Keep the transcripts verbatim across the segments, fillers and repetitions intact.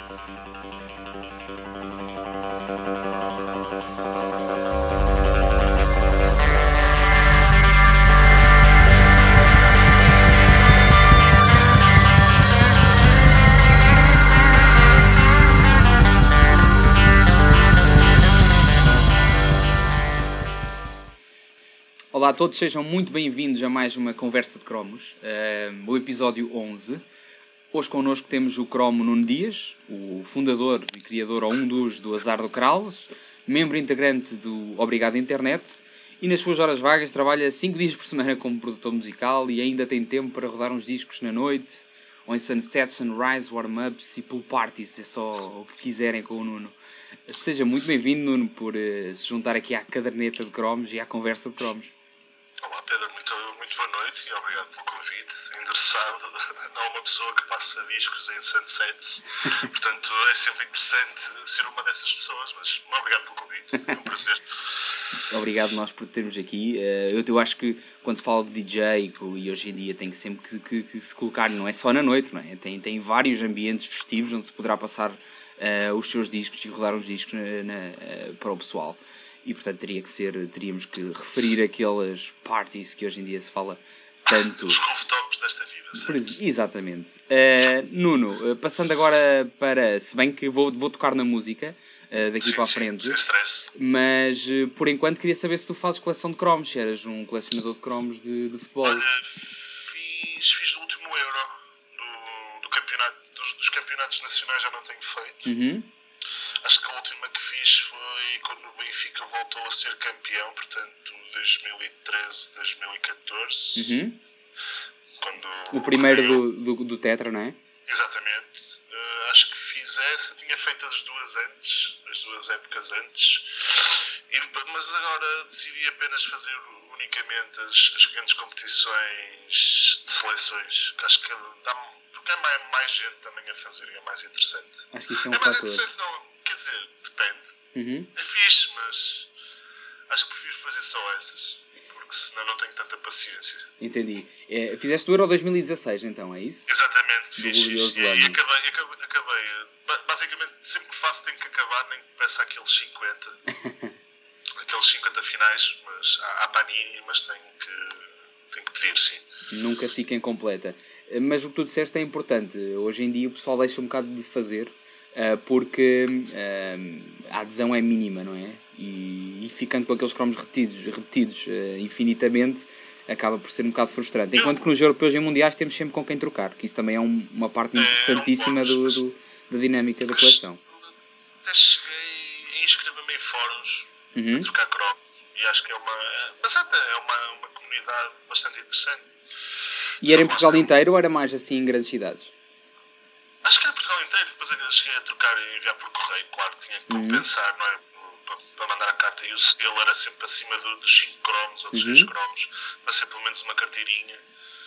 Olá a todos, sejam muito bem-vindos a mais uma Conversa de Cromos, uh, o episódio onze. Hoje connosco temos o cromo Nuno Dias, o fundador e criador, ou um dos, do Azar do Kraus, membro integrante do Obrigado Internet, e nas suas horas vagas trabalha cinco dias por semana como produtor musical e ainda tem tempo para rodar uns discos na noite, ou em sunset, sunrise, warm-ups e pool parties, é só o que quiserem com o Nuno. Seja muito bem-vindo, Nuno, por uh, se juntar aqui à caderneta de cromos e à conversa de cromos. Olá Pedro, muito, muito boa noite e obrigado pelo convite. Endereçado a uma pessoa que passa discos em sunsets, portanto é sempre interessante ser uma dessas pessoas, mas obrigado pelo convite, é um prazer. Obrigado nós por termos aqui. Eu, eu acho que quando se fala de D J, e hoje em dia tem que sempre que, que, que se colocar, não é só na noite, não é? Tem, tem vários ambientes festivos onde se poderá passar uh, os seus discos e rodar os discos na, na, uh, para o pessoal. E portanto teria que ser, teríamos que referir aquelas parties que hoje em dia se fala tanto. Os rooftops desta vida. Sim. Exatamente. Uh, Nuno, uh, passando agora para, se bem que vou, vou tocar na música uh, daqui sim, para a sim, frente, sem stress. Mas uh, por enquanto queria saber se tu fazes coleção de cromos, se eras um colecionador de cromos de, de futebol. Olha, fiz, fiz o último Euro do, do campeonato, dos, dos campeonatos nacionais já não tenho feito. Uhum. Acho que a última que fiz foi quando o Benfica voltou a ser campeão, portanto, dois mil e treze, dois mil e catorze. Uhum. Quando o primeiro do, do, do Tetra, não é? Exatamente. Uh, acho que fiz essa, tinha feito as duas antes, as duas épocas antes, e, mas agora decidi apenas fazer unicamente as, as grandes competições de seleções, que acho que dá porque é mais, mais gente também a fazer e é mais interessante. Acho que isso é um é mais fator. interessante, não, quer dizer, depende. Uhum. É fixe, mas acho que prefiro fazer só essas, porque senão não tenho tanta paciência. Entendi. É, fizeste o Euro dois mil e dezasseis, então, é isso? Exatamente, do fiz, glorioso fiz. E, ano. e acabei, acabei, acabei, basicamente, sempre que faço tenho que acabar, nem que peça aqueles cinquenta, aqueles cinquenta finais, mas há, há Panini, mas tenho que, tenho que pedir, sim. Nunca fica incompleta. Mas o que tu disseste é importante. Hoje em dia o pessoal deixa um bocado de fazer uh, porque uh, a adesão é mínima, não é? E, e ficando com aqueles cromos repetidos, repetidos uh, infinitamente, acaba por ser um bocado frustrante. Enquanto que nos europeus e mundiais temos sempre com quem trocar, que isso também é um, uma parte interessantíssima é, do, do, da dinâmica da coleção. Até cheguei a inscrever-me em fóruns uhum. a trocar cromos e acho que é uma, mas até é uma, uma comunidade bastante interessante. E era em Portugal inteiro ou era mais assim em grandes cidades? Acho que era Portugal inteiro, depois eu cheguei a trocar e enviar por correio, claro que tinha que uhum. pensar, não é? Para, para mandar a carta, e o selo era sempre acima do, dos cinco cromos ou dos seis uhum. cromos, para ser pelo menos uma carteirinha.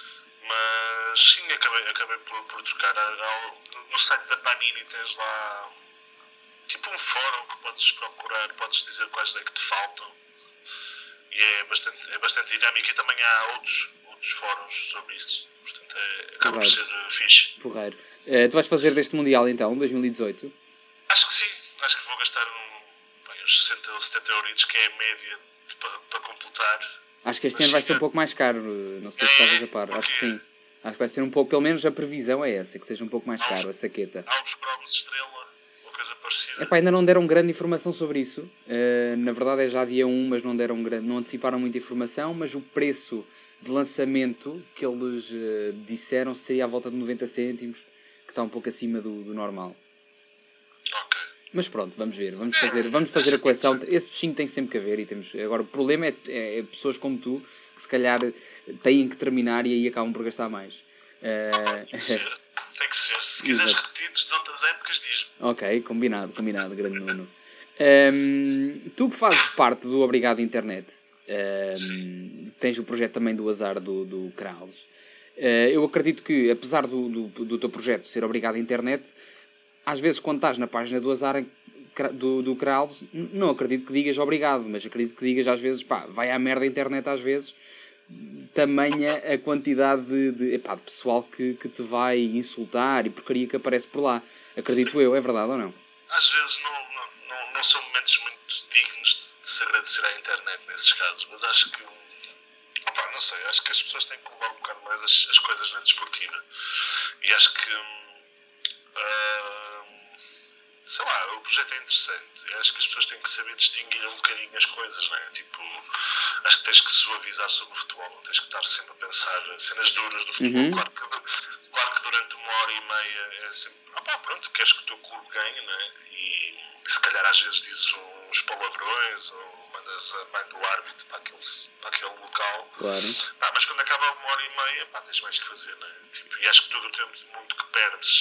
Mas sim, acabei, acabei por, por trocar. No site da Panini tens lá tipo um fórum que podes procurar, podes dizer quais é que te faltam. E é bastante, é bastante dinâmico e também há outros, outros fóruns sobre isso. Portanto, é, acaba por ser uh, fixe. Porreiro. Uh, tu vais fazer deste Mundial então, dois mil e dezoito? Acho que sim. Acho que vou gastar um, bem, uns sessenta ou setenta euros, que é a média para, para completar. Acho que este ano vai ser um pouco mais caro. Não sei se é, estavas a par. Acho que sim. Acho que vai ser um pouco, pelo menos a previsão é essa, que seja um pouco mais há caro uns, a saqueta. Há uns cromos estrela, ou coisa parecida. Epá, ainda não deram grande informação sobre isso. Uh, na verdade é já dia um, mas não deram grande, não anteciparam muita informação, mas o preço de lançamento que eles uh, disseram seria à volta de noventa cêntimos, que está um pouco acima do, do normal. Ok. Mas pronto, vamos ver, vamos fazer, vamos fazer a coleção. Esse bichinho tem sempre que haver e temos. Agora o problema é, é, é pessoas como tu que se calhar têm que terminar e aí acabam por gastar mais. Uh... Tem que ser, tem que ser. Se quiseres repetidos de outras épocas, diz-me. Ok, combinado, combinado, grande Nuno. Um, tu que fazes parte do Obrigado Internet, um, tens o projeto também do Azar do, do Kraus. Uh, eu acredito que, apesar do, do, do teu projeto ser Obrigado Internet, às vezes quando estás na página do Azar do, do Kraus, não acredito que digas obrigado, mas acredito que digas às vezes, pá, vai à merda a internet às vezes, tamanha a quantidade de, de, epá, de pessoal que, que te vai insultar e porcaria que aparece por lá. Acredito eu, é verdade ou não? Às vezes não, não, não, não são momentos muito dignos de, de se agradecer à internet nesses casos, mas acho que, opa, não sei, acho que as pessoas têm que levar um bocado mais as, as coisas na desportiva. E acho que, uh, sei lá, o projeto é interessante. E acho que as pessoas têm que saber distinguir um bocadinho as coisas, não é? Tipo, acho que tens que suavizar sobre o futebol, não tens que estar sempre a pensar cenas duras do futebol. Uhum. Claro, que, claro que durante uma hora e meia é sempre, opá, pronto, queres que o teu clube ganhe, não é? E se calhar às vezes dizes uns palavrões ou mandas a mãe do árbitro para aquele, para aquele local. Claro. Pá, mas quando acaba uma hora e meia, pá, tens mais que fazer, não é? Tipo, e acho que todo o tempo do mundo que perdes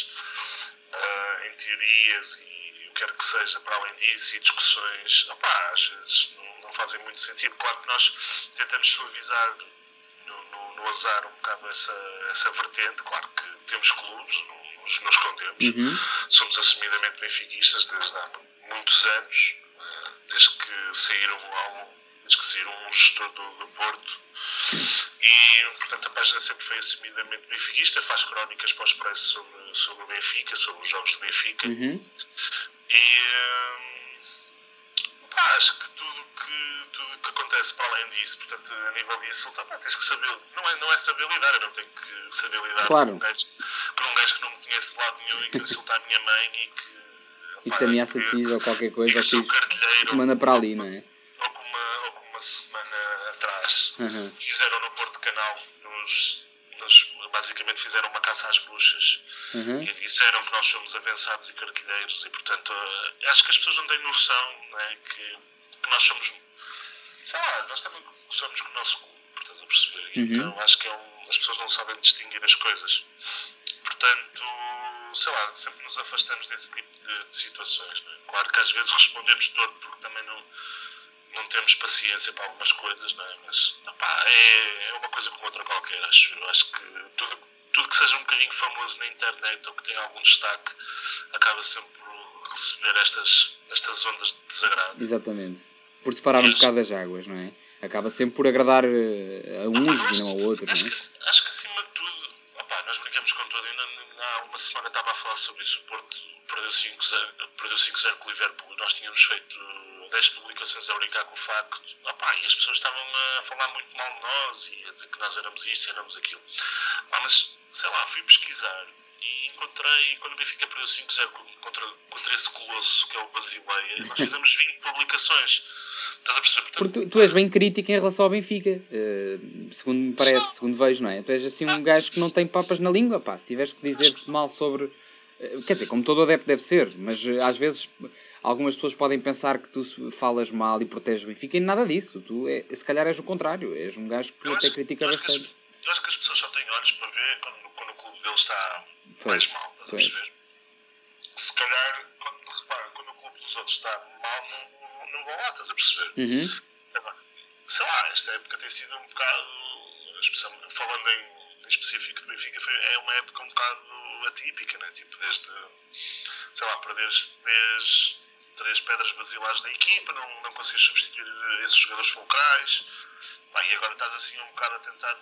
uh, em teorias e quer que seja para além disso e discussões, opá, às vezes não, não fazem muito sentido. Claro que nós tentamos suavizar no, no, no azar um bocado essa, essa vertente. Claro que temos clubes, não nos, nos escondemos. Uhum. Somos assumidamente benfiquistas desde há muitos anos, desde que saíram, desde que saíram um gestor do, do Porto. E, portanto, a página sempre foi assumidamente benfiquista, faz crónicas para o Expresso sobre, sobre o Benfica, sobre os jogos do Benfica. Uhum. E hum, pá, acho que tudo que, tudo que acontece para além disso, portanto, a nível de insultar, pá, tens que saber, não é, não é saber lidar, eu não tenho que saber lidar claro. com, um gajo, com um gajo que não me conhece de lado nenhum e que insulta a minha mãe e que e te ameaça de X ou qualquer coisa, ou que te manda para ali, não é? Ou como uma, ou como uma semana atrás uhum. fizeram no Porto Canal, nos, nos, basicamente fizeram uma caça às bruxas. Uhum. E disseram que nós somos avançados e cartilheiros e, portanto, uh, acho que as pessoas não têm noção, né, que, que nós somos, sei lá, nós também somos com o nosso clube, estás a perceber? E, uhum. então acho que é um, as pessoas não sabem distinguir as coisas. Portanto, sei lá, sempre nos afastamos desse tipo de, de situações. Né? Claro que às vezes respondemos todo porque também não, não temos paciência para algumas coisas, né? Mas opá, é, é uma coisa como outra qualquer, acho. Eu acho que tudo tudo que seja um bocadinho famoso na internet ou que tenha algum destaque acaba sempre por receber estas, estas ondas de desagrado. Exatamente. Por separar um bocado as águas, não é? Acaba sempre por agradar a uns e não a outros, acho não é? Que, acho que acima de tudo, opa, nós brincamos com tudo. Ainda há uma semana estava a falar sobre isso. O Porto perdeu cinco zero com o Liverpool e nós tínhamos feito dez publicações a brincar com o facto. Opa, e as pessoas estavam a falar muito mal de nós e a dizer que nós éramos isto e éramos aquilo. Ah, mas sei lá, fui pesquisar e encontrei, quando o Benfica perdeu cinco zero contra, contra esse colosso que é o Basileia, nós fizemos vinte publicações. Estás a perceber? Portanto, porque tu, tu és bem crítico em relação ao Benfica, uh, segundo me parece, segundo vejo, não é? Tu és assim um gajo que não tem papas na língua, pá. Se tiveres que dizer-se mal sobre... Uh, quer dizer, como todo adepto deve ser, mas uh, às vezes algumas pessoas podem pensar que tu falas mal e proteges o Benfica e nada disso. Tu, é, se calhar, és o contrário. És um gajo que até critica bastante. Eu acho que as pessoas só têm olhos para ver quando, quando o clube deles está pois, mais mal, estás a perceber? Se calhar, quando, repara, quando o clube dos outros está mal, não, não, não vão lá, estás a perceber? Uhum. Sei lá, esta época tem sido um bocado, falando em, em específico do Benfica, foi, é uma época um bocado atípica, né? Tipo, desde, sei lá, perderes três, três pedras basilares da equipa, não, não consegues substituir esses jogadores fulcrais. E agora estás assim um bocado a tentar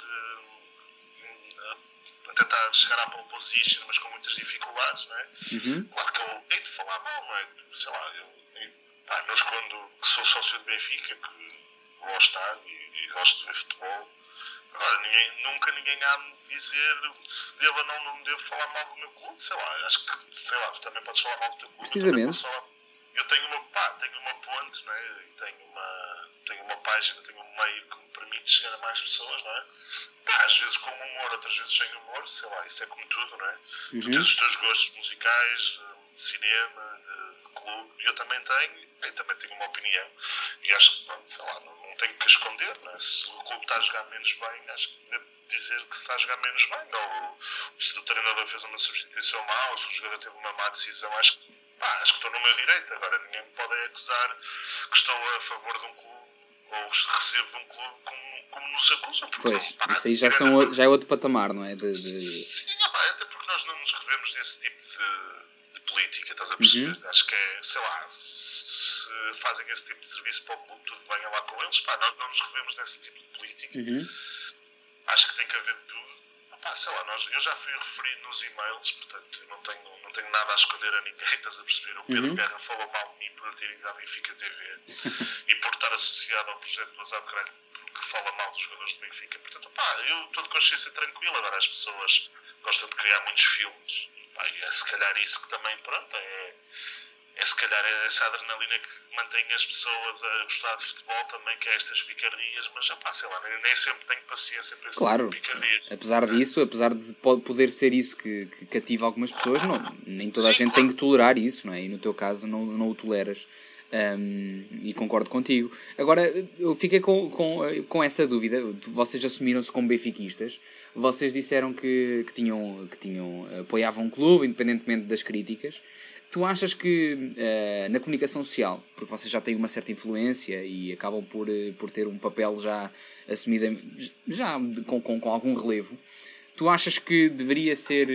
a tentar chegar à pole position, mas com muitas dificuldades, não é? Uhum. Claro que eu hei de falar mal, não é? Sei lá, eu, eu pá, não escondo que sou sócio de Benfica, que vou ao estádio e, e gosto de ver futebol. Agora, ninguém, nunca ninguém há de dizer se devo ou não, não devo falar mal do meu clube, sei lá, acho que, sei lá, tu também podes falar mal do teu clube. Precisamente. Eu tenho uma, pá, tenho uma ponte, não é? tenho, uma, tenho uma página, tenho um meio que me permite chegar a mais pessoas, não é? Pá, às vezes com humor, outras vezes sem humor, sei lá, isso é como tudo, não é? Uhum. Tu tens os teus gostos musicais, de cinema, de, de clube, e eu também tenho, eu também tenho uma opinião, e acho que, pronto, sei lá, não, não tenho que esconder, não é? Se o clube está a jogar menos bem, acho que devo dizer que se está a jogar menos bem, ou se o treinador fez uma substituição má, ou se o jogador teve uma má decisão, acho que Pá, acho que estou no meu direito. Agora ninguém me pode acusar que estou a favor de um clube ou recebo de um clube como, como nos acusam. Pois, não, pá, isso aí já, são, já é outro patamar, não é? De, de... Sim, pá, até porque nós não nos revemos desse tipo de, de política, estás a perceber? Uhum. Acho que é, sei lá, se fazem esse tipo de serviço para o clube, tudo bem, é lá com eles. Pá, nós não nos revemos nesse tipo de política. Uhum. acho que tem que haver tudo. Opá, sei lá, nós, eu já fui referido nos e-mails, portanto não tenho, não tenho nada a esconder a ninguém, estás a perceber? O Pedro uhum. Guerra falou mal de mim por eu ter ido à Benfica T V e por estar associado ao projeto do Azar Caralho, porque fala mal dos jogadores do Benfica. Portanto, opá, eu estou de consciência tranquila. Agora as pessoas gostam de criar muitos filmes. Opá, e é se calhar isso que também, pronto, é... É se calhar essa adrenalina que mantém as pessoas a gostar de futebol também, que é estas picardias, mas opá, sei lá, nem, nem sempre tenho paciência para esse claro, tipo de picardias. Apesar disso, apesar de poder ser isso que, que cativa algumas pessoas, não, nem toda Sim, a gente claro. tem que tolerar isso, não é? E no teu caso não, não o toleras. Um, e concordo contigo. Agora, eu fiquei com, com, com essa dúvida. Vocês assumiram-se como benfiquistas. Vocês disseram que, que, tinham, que tinham, apoiavam o clube, independentemente das críticas. Tu achas que uh, na comunicação social, porque vocês já têm uma certa influência e acabam por, por ter um papel já assumido, já com, com, com algum relevo, tu achas que deveria ser,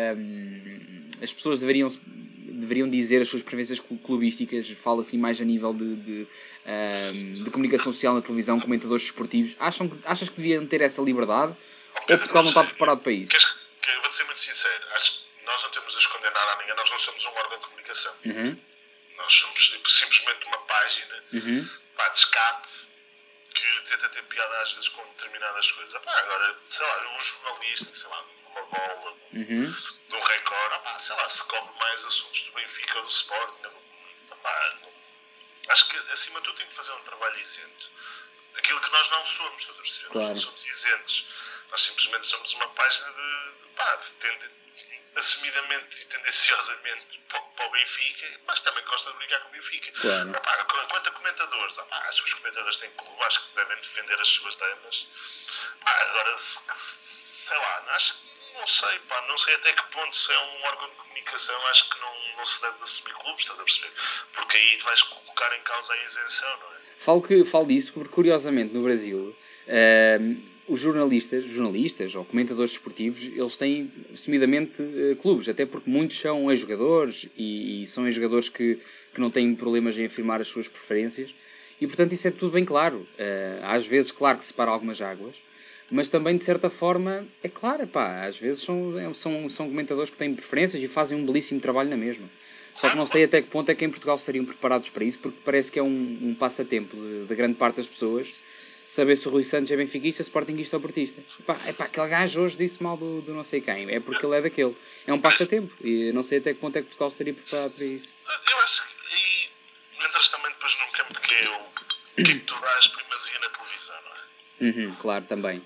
um, as pessoas deveriam, deveriam dizer as suas preferências clubísticas, falo assim mais a nível de, de, um, de comunicação social na televisão, comentadores desportivos, acham que, achas que deviam ter essa liberdade ou Portugal não está preparado para isso? Queres, que eu vou ser muito sincero, acho que nós não temos a esconder nada a ninguém, nós não somos um órgão de comunicação. Uhum. Nós somos tipo, simplesmente uma página uhum. pá, de escape que tenta ter piada às vezes com determinadas coisas. Pá, agora, sei lá, um jornalista, sei lá, de uma bola, uhum. de um recorde, pá, sei lá, se cobre mais assuntos do Benfica ou do Sporting. Pá, acho que acima de tudo tem que fazer um trabalho isento. Aquilo que nós não somos, estás a perceber? Claro. Nós não somos isentos. Nós simplesmente somos uma página de, pá, de tende, assumidamente e tendenciosamente para o Benfica, mas também gosta de brincar com o Benfica. Claro. Pá, quanto a comentadores, pá, acho que os comentadores têm clube, acho que devem defender as suas damas. Pá, agora, se, sei lá, acho que não sei, pá, não sei até que ponto se é um órgão de comunicação, acho que não, não se deve assumir clubes, estás a perceber? Porque aí vais colocar em causa a isenção, não é? Falo, que, falo disso porque, curiosamente, no Brasil, uh, os jornalistas, jornalistas ou comentadores desportivos, eles têm, assumidamente, uh, clubes, até porque muitos são ex-jogadores e, e são ex-jogadores que, que não têm problemas em afirmar as suas preferências e, portanto, isso é tudo bem claro. Uh, às vezes, claro que separa algumas águas, mas também, de certa forma, é claro, pá, às vezes são, são, são comentadores que têm preferências e fazem um belíssimo trabalho na mesma. Só que não sei até que ponto é que em Portugal estariam preparados para isso, porque parece que é um, um passatempo de, de grande parte das pessoas saber se o Rui Santos é benfiquista, sportinguista ou portista. Epá, epá, aquele gajo hoje disse mal do, do não sei quem, é porque ele é daquele. É um passatempo e não sei até que ponto é que Portugal estaria preparado para isso. Eu acho que aí entras também depois num campo que é o que é que tu dás primazia na televisão, não é? Uhum, claro, também.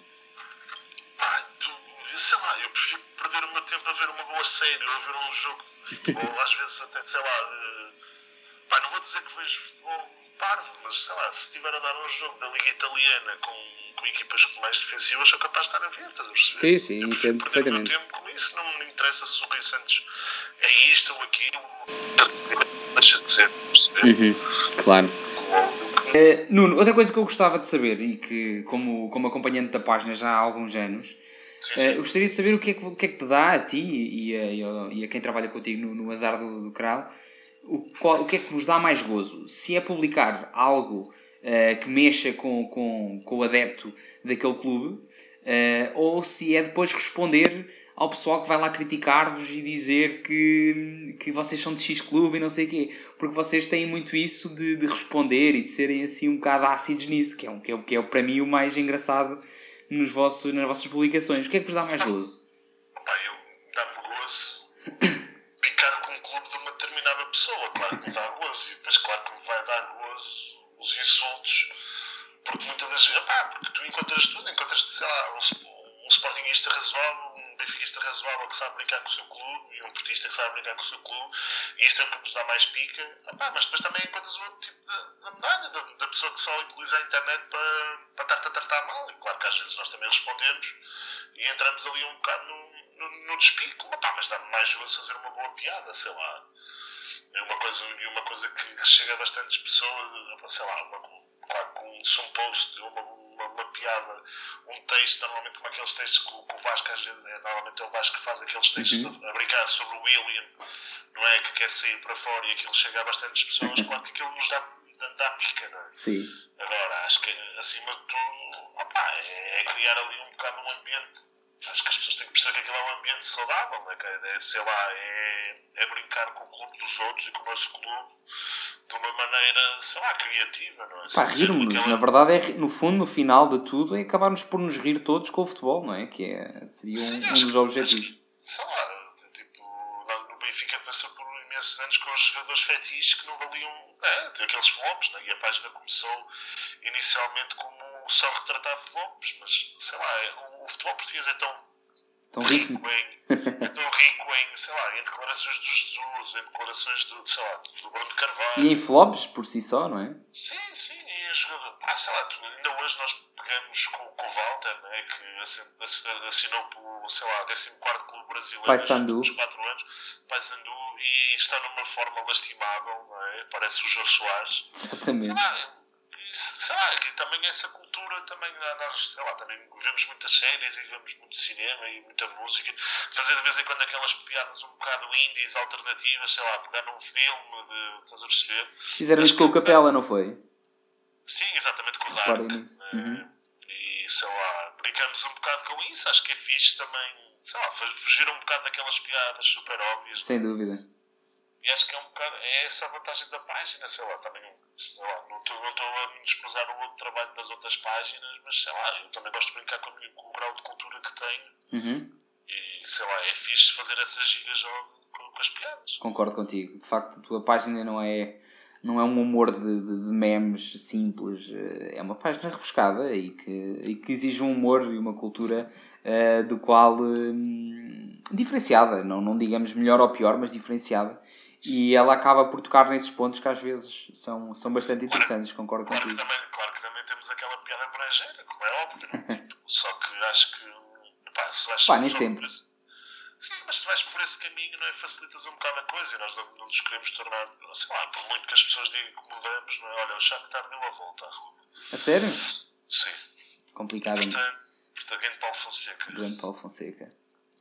Pá, tu, sei lá, eu prefiro perder o meu tempo a ver uma boa série ou a ver um jogo de futebol, às vezes até, sei lá, uh, pá, não vou dizer que vejo futebol parvo, mas sei lá, se estiver a dar um jogo da Liga Italiana com, com equipas mais defensivas, sou capaz de estar a ver, estás a perceber? Sim, sim, eu entendo perfeitamente. O meu tempo com isso, não me interessa se o Rui Santos é isto ou aquilo, deixa de ser, perceber? Uhum, claro. Uh, Nuno, outra coisa que eu gostava de saber, e que como, como acompanhante da página já há alguns anos, sim, sim. Uh, eu gostaria de saber o que, é que, o que é que te dá a ti e a, e a, e a quem trabalha contigo no, no Azar do, do Cral, o, qual, o que é que vos dá mais gozo? Se é publicar algo uh, que mexa com, com, com o adepto daquele clube, uh, ou se é depois responder ao pessoal que vai lá criticar-vos e dizer que, que vocês são de X clube e não sei o quê. Porque vocês têm muito isso de, de responder e de serem assim um bocado ácidos nisso, que é, um, que, é, que é para mim o mais engraçado nos vossos, nas vossas publicações. O que é que vos dá mais gozo? Opa, eu dá-me gozo picar com o clube de uma determinada pessoa, claro que me dá gozo. E depois claro que me vai dar gozo os insultos, porque muitas das vezes, porque tu encontras tudo, encontras, sei lá, um, um sportinguista razoável, um benfiquista razoável que sabe brincar com o seu clube e um portista que sabe brincar com o seu clube, e isso é o que nos dá mais pica. Epá, mas depois também encontras o outro tipo da medalha, da, da pessoa que só utiliza a internet para, para estar-te a tratar mal. E claro que às vezes nós também respondemos e entramos ali um bocado no, no, no despico. Epá, mas dá-me mais gozo fazer uma boa piada, sei lá. E uma coisa, e uma coisa que, que chega a bastantes pessoas, sei lá, uma, claro, com um post, uma, uma, uma piada, um texto, normalmente como aqueles textos que o, que o Vasco às vezes é, normalmente é o Vasco que faz aqueles textos uhum. a, a brincar sobre o William, não é? Que quer sair para fora e aquilo chega a bastantes pessoas, claro que aquilo nos dá, dando à pica, não é? Sim. Agora, acho que acima de tudo, opa, é, é criar ali um bocado um ambiente. Acho que as pessoas têm que perceber que aquilo é um ambiente saudável, né? Que é, sei lá, é, é brincar com o clube dos outros e com o nosso clube de uma maneira, sei lá, criativa, não é? Pá, rirmos-nos. Aquela... Na verdade, é, no fundo, no final de tudo, é acabarmos por nos rir todos com o futebol, não é? Que é, seria um, Sim, um dos que, objetivos. Que, sei lá, tipo, no Benfica passou por imensos anos com os jogadores fetiches que não valiam, é, aqueles flops, né? E a página começou inicialmente como só retratar flops, mas, sei lá, é, o, o futebol português é tão Tão rico. rico em, é tão rico em, sei lá, em declarações do Jesus, em declarações do, sei lá, do Bruno Carvalho. E em flops por si só, não é? Sim, sim, e em jogador. Ah, sei lá, ainda hoje nós pegamos com, com o Walter, né, que assinou pelo, sei lá, décimo quarto clube brasileiro Paysandu. nos quatro anos, Paysandu, e está numa forma lastimável, não é? Parece o Jorge Soares. Exatamente. Sei lá, sei lá, e também essa cultura, também nós, sei lá, também vemos muitas séries e vemos muito cinema e muita música, fazer de vez em quando aquelas piadas um bocado indies, alternativas, sei lá, pegar num filme, de, estás a perceber? Fizeram isso com o Capela, não foi? Sim, exatamente, com o Dark. Uhum. E, sei lá, brincamos um bocado com isso, acho que é fixe também, sei lá, fugir um bocado daquelas piadas super óbvias. Sem dúvida. E acho que é um bocado, é essa a vantagem da página, sei lá, também, sei lá, não estou a desprezar o outro trabalho das outras páginas, mas sei lá, eu também gosto de brincar com, com o grau de cultura que tenho. Uhum. E sei lá, é fixe fazer essas gigas com, com as piadas. Concordo contigo, de facto a tua página não é, não é um humor de, de, de memes simples, é uma página rebuscada e que, e que exige um humor e uma cultura uh, do qual, um, diferenciada, não, não digamos melhor ou pior, mas diferenciada. E ela acaba por tocar nesses pontos que às vezes são, são bastante interessantes, claro, concordo claro contigo. Que também, claro que também temos aquela piada brejeira, como é óbvio. Só que acho que... Pá, se vais, pá, nem sempre. Esse, sim, mas se vais por esse caminho, não é? Facilitas um bocado a coisa e nós não, não nos queremos tornar... Sei lá, por muito que as pessoas digam que mudamos, não é? Olha, o Shakhtar deu a volta à rua. A sério? Sim. Complicado. Portanto, portanto, grande Paulo Fonseca. Grande Paulo Fonseca.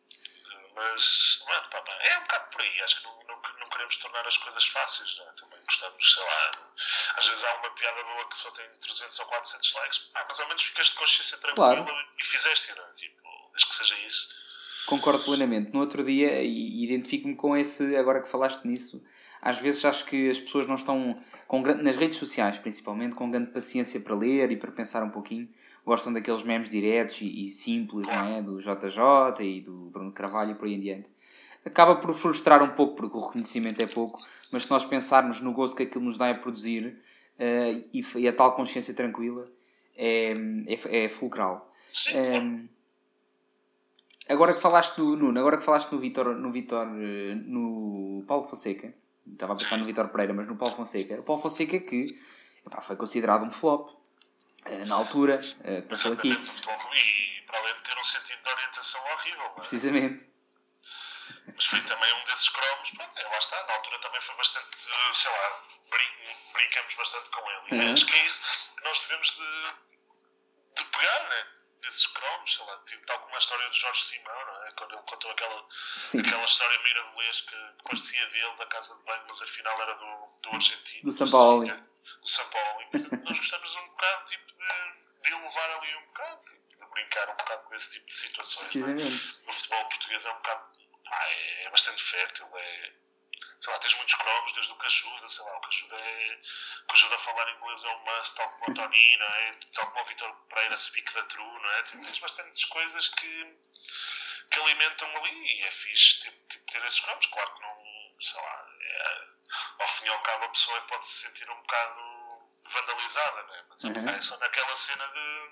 Mas, não é, pá, pá, é um bocado por aí. Acho que não, não, não queremos tornar as coisas fáceis, não é? Também gostamos, sei lá, às vezes há uma piada boa que só tem trezentos ou quatrocentos likes, ah, mas ao menos ficas de consciência tranquila, claro. E fizeste, não é? Tipo, desde que seja isso. Concordo plenamente. No outro dia, e identifico-me com esse, agora que falaste nisso, às vezes acho que as pessoas não estão, com, nas redes sociais principalmente, com grande paciência para ler e para pensar um pouquinho. Gostam daqueles memes diretos e, e simples, não é? Do J J e do Bruno Carvalho e por aí em diante. Acaba por frustrar um pouco, porque o reconhecimento é pouco, mas se nós pensarmos no gosto que aquilo nos dá a produzir uh, e, e a tal consciência tranquila, é, é, é fulcral. Um, agora que falaste do Nuno, agora que falaste no Vitor, no, Vitor, no Paulo Fonseca, estava a pensar no Vitor Pereira, mas no Paulo Fonseca, o Paulo Fonseca que epá, foi considerado um flop na altura, uh, passou aqui. E para além de ter um sentido de orientação horrível, não é? Precisamente. Mas foi também um desses cromos, pronto, é, lá está, na altura também foi bastante, sei lá, brin brincamos bastante com ele. E uhum. Acho que é isso que nós devemos de, de pegar, né? Desses cromos, sei lá, tipo, tal como a história do Jorge Simão, não é? Quando ele contou aquela, aquela história mirabolesca que parecia dele, da casa de banho, mas afinal era do, do argentino. Do São Paulo. Do São Paulo. Nós gostamos um bocado, tipo, de, de elevar ali um bocado, tipo, de brincar um bocado com esse tipo de situações. Precisamente. É? O futebol português é um bocado, ah, é, é bastante fértil, é, sei lá, tens muitos cromos, desde o que ajuda, sei lá, o que ajuda é, que ajuda a falar inglês é um must, tal como o Tony, não é? Tal como o Vitor Pereira, speak the true, não é? Tipo, tens bastantes coisas que, que alimentam ali e é fixe, tipo, tipo, ter esses cromos, claro que não, sei lá, é, ao fim e ao cabo a pessoa pode se sentir um bocado vandalizada, né? Mas uhum. É só naquela cena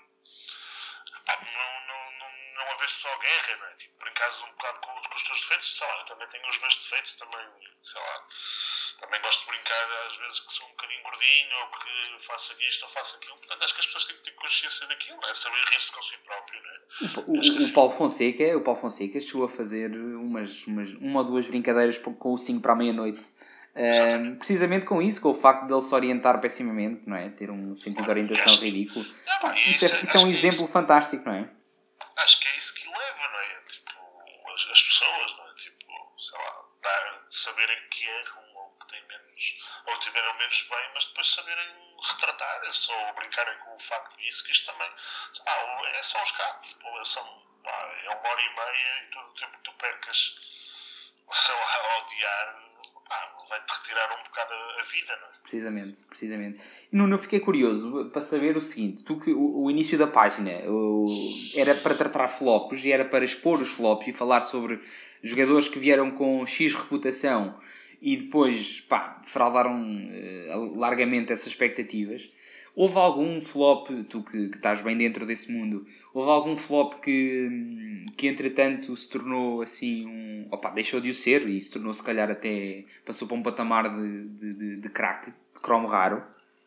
de pá, não, não, não, não haver só guerra, né? Tipo, brincares um bocado com, com os teus defeitos, sei lá, eu também tenho os meus defeitos, também, sei lá, também gosto de brincar às vezes que sou um bocadinho gordinho ou que faço isto ou faço aquilo, portanto acho que as pessoas têm que ter consciência daquilo, né? Saber rir-se com si próprio, né? O, o, o, assim... Paulo Fonseca, o Paulo Fonseca chegou a fazer umas, umas, uma ou duas brincadeiras com o cinco para a meia-noite. Uh, precisamente com isso, com o facto de ele se orientar pessimamente, não é? Ter um sentido de orientação acho... ridículo. Não, Pá, isso, é, isso é um exemplo isso... fantástico, não é? Acho que é isso que leva, não é? Tipo, as, as pessoas, não é? Tipo, sei lá, dar, saberem que erram ou que têm menos, ou tiveram menos bem, mas depois saberem retratar-se ou brincarem com o facto disso, que isto também, ah, é só os carros, é, só, pá, é uma hora e meia e todo o tempo que tu percas, sei lá, a odiar, pá, vai-te retirar um bocado a, a vida, não é? Precisamente, precisamente. E Nuno, eu fiquei curioso para saber o seguinte, tu que o, o início da página o, era para tratar flops e era para expor os flops e falar sobre jogadores que vieram com X reputação e depois, pá, fraudaram uh, largamente essas expectativas. Houve algum flop, tu que, que estás bem dentro desse mundo, houve algum flop que, que entretanto se tornou assim um... Opa, deixou de o ser e se tornou se calhar até... Passou para um patamar de, de, de, de crack, de cromo raro?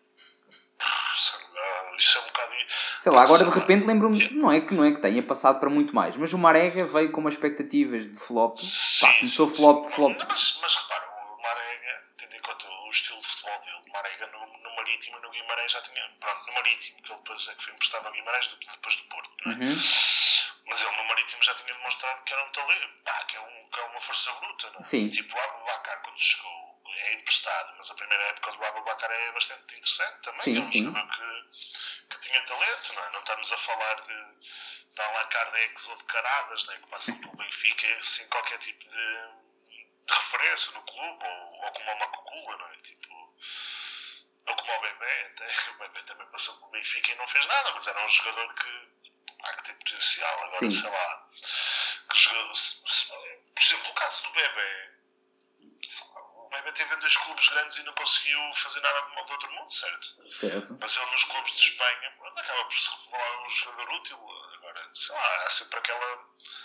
Isso é um bocado... Sei lá, agora de repente lembro-me... Não é, que, não é que tenha passado para muito mais, mas o Marega veio com umas expectativas de flop. Sim, Pá, começou sim, flop, sim. flop. Mas, mas repara, o Marega, tendo em conta o estilo de futebol dele, o Marega no, no Marítimo e no Guimarães já tinha... Pronto, no Marítimo, que ele depois é que foi emprestado ao Guimarães depois do Porto, não é? Uhum. Mas ele no Marítimo já tinha demonstrado que era um talento, pá, que é, um, que é uma força bruta, não é? Sim. Tipo, o Abubacar, quando chegou, é emprestado, mas a primeira época do Abubacar é bastante interessante também. Sim, é um sim. jogador que, que tinha talento, não é? Não estamos a falar de, de Allan Kardec ou de Caradas, não é? Que passam pelo Benfica sem qualquer tipo de, de referência no clube, ou, ou como o Macocula, não é? Tipo, ou como o Bebé, até. O Bebé também passou pelo Benfica e não fez nada, mas era um jogador que. Ah, que tem potencial. Agora, Sim. sei lá, que jogador, por exemplo, o caso do Bebé, o Bebé teve em dois clubes grandes e não conseguiu fazer nada de outro mundo, certo? Certo. Mas ele nos clubes de Espanha acaba por se revelar um jogador útil. Agora, sei lá, há sempre aquela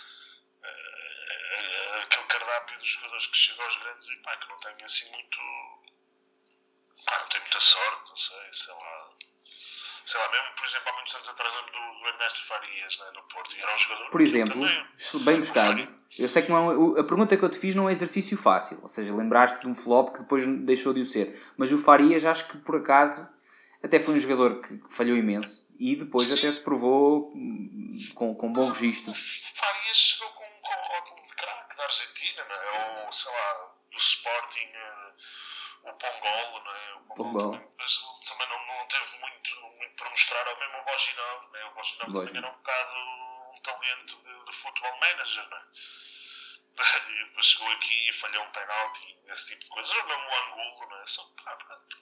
uh, aquele cardápio dos jogadores que chegam aos grandes e pá, que não tem assim muito, pá, não tem muita sorte, não sei, sei lá. Sei lá, mesmo, por exemplo, há muitos anos atrás do, do Ernesto Farias, né, no Porto, e era um jogador... Por exemplo, também, bem buscado. Eu sei que não é, a pergunta que eu te fiz não é exercício fácil. Ou seja, lembraste de um flop que depois deixou de o ser. Mas o Farias, acho que por acaso, até foi um jogador que falhou imenso. E depois Sim. até se provou com, com bom registro. O Farias chegou com, com o rótulo de craque da Argentina, não é? Ou, sei lá, do Sporting... o Pongolo, não é? O Pongolo também, mas também não, não teve muito, muito para mostrar, ao mesmo o Boginov, não é? O Boginov também era um bocado um talento de, de futebol manager, não é? E depois chegou aqui e falhou um penalti, esse tipo de coisas, ou mesmo o Angulo, não é? Só, ah,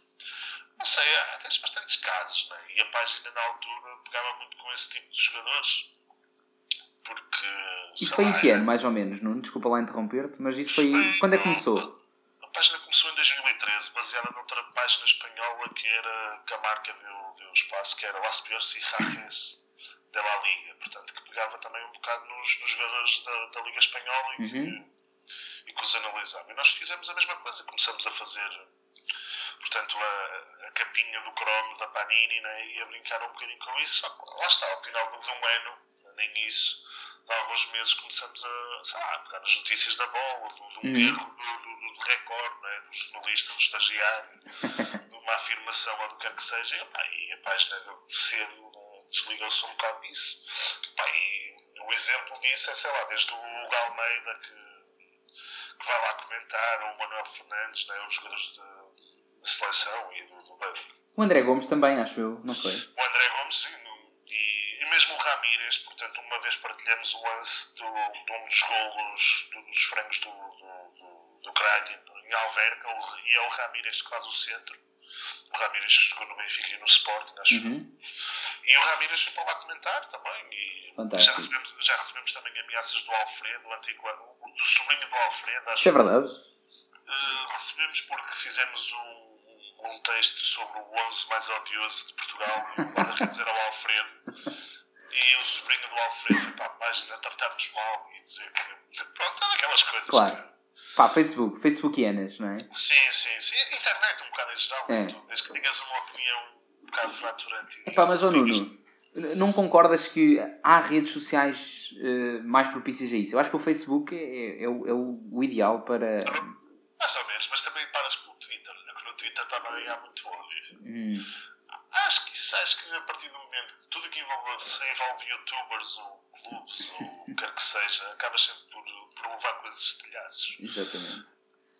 não sei, há, tens bastantes casos, não é? E a página na altura pegava muito com esse tipo de jogadores, porque... Isso foi em que ano, mais ou menos, não? Desculpa lá interromper-te, mas isso foi... foi quando é que começou? A página começou em dois mil e treze, baseada noutra página espanhola que era que a marca deu, deu espaço, que era Las Peores Fichajes de la Liga, portanto, que pegava também um bocado nos, nos jogadores da, da Liga Espanhola e, uhum. que, e que os analisava. E nós fizemos a mesma coisa, começamos a fazer, portanto, a, a capinha do Chrome da Panini, né, e a brincar um bocadinho com isso. Só que, lá está, ao final de um ano, nem isso, de alguns meses começamos a, sei lá, a pegar nas notícias da bola, de um uhum. erro do, do, do recorde, né, do jornalista, do estagiário, de uma afirmação ou do que quer que seja, e, opa, e a página de cedo, né, desligou-se um bocado disso. Opa, e o exemplo disso é, sei lá, desde o Hugo Almeida, que, que vai lá comentar, ou o Manuel Fernandes, né, os jogadores de, de seleção e do, do o André Gomes também, acho eu, não foi? O André Gomes, sim, e, e mesmo o Ramírez, portanto, uma vez partilhamos o lance do, de um dos golos, do, dos frangos do, do, do, do Crânio, em Alverca, e é o Ramírez que faz o centro. O Ramírez jogou no Benfica e no Sporting, acho que. Uhum. E o Ramírez foi para lá comentar também. E já recebemos, já recebemos também ameaças do Alfredo, o antigo, do sobrinho do Alfredo. Acho. Isso é verdade. Uh, recebemos porque fizemos um, um texto sobre o onze mais odioso de Portugal, para dizer ao Alfredo. E o sobrinho do Alfredo foi para a página tratar-nos mal e dizer que. Pronto, todas aquelas coisas. Claro. Que, Pá, Facebook, Facebookianas, não é? Sim, sim, sim. Internet um bocado em geral, é. Tu, desde que tenhas uma opinião um bocado fraturante. Epá, mas, ó Nuno, não concordas que há redes sociais uh, mais propícias a isso? Eu acho que o Facebook é, é, o, é o ideal para... Mais ou menos, mas também paras pelo Twitter, porque no Twitter também há muito ódio. Hum. Acho que isso, acho que a partir do momento que tudo que envolve, se envolve youtubers ou clubes ou o que quer que seja, acabas sempre por promover coisas estilhaços. Exatamente.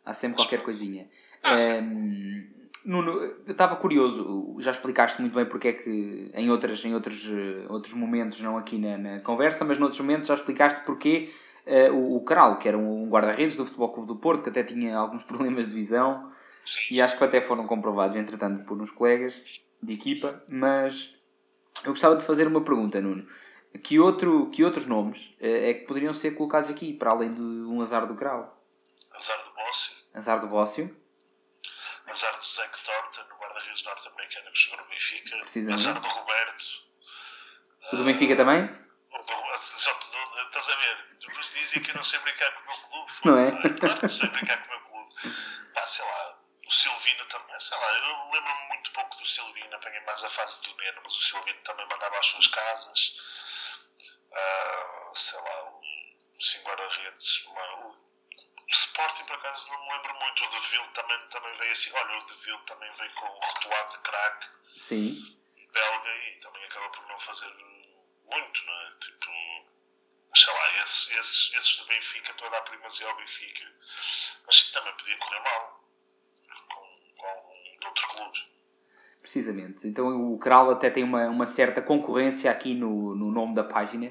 Há sempre qualquer coisinha. Um, Nuno, eu estava curioso, já explicaste muito bem porque é que em, outras, em outros, outros momentos, não aqui na, na conversa, mas noutros momentos já explicaste porque uh, o, o Caral, que era um guarda-redes do Futebol Clube do Porto, que até tinha alguns problemas de visão, e acho que até foram comprovados, entretanto, por uns colegas de equipa, mas eu gostava de fazer uma pergunta, Nuno. Que, outro, que outros nomes uh, é que poderiam ser colocados aqui, para além de um Azar do Caral? Azar do Bócio. Azar do Bócio. Azar do Zé Torta, no guarda-redes norte-americano que jogou no Benfica. Azar do Roberto. O do Benfica uh, também? O do, só te, estás a ver? Tu nos dizem que eu não sei brincar com o meu clube. Não é? Claro que não sei brincar com o meu clube. Pá, sei lá, o Silvino também, sei lá, eu lembro-me muito pouco do Silvino, apanhei mais a fase do Neno, mas o Silvino também mandava às suas casas. Uh, sei lá, o cinco guarda-redes, o Sporting, por acaso, não me lembro muito. O De Ville também, também veio assim. Olha, o De Ville também veio com o rotulado de craque. Sim. Belga e também acabou por não fazer muito, não é? Tipo, sei lá, esses, esses, esses do Benfica, para dar primazia ao Benfica, acho que também podia correr mal com, com algum de outros clubes. Precisamente. Então o Caral até tem uma, uma certa concorrência aqui no, no nome da página.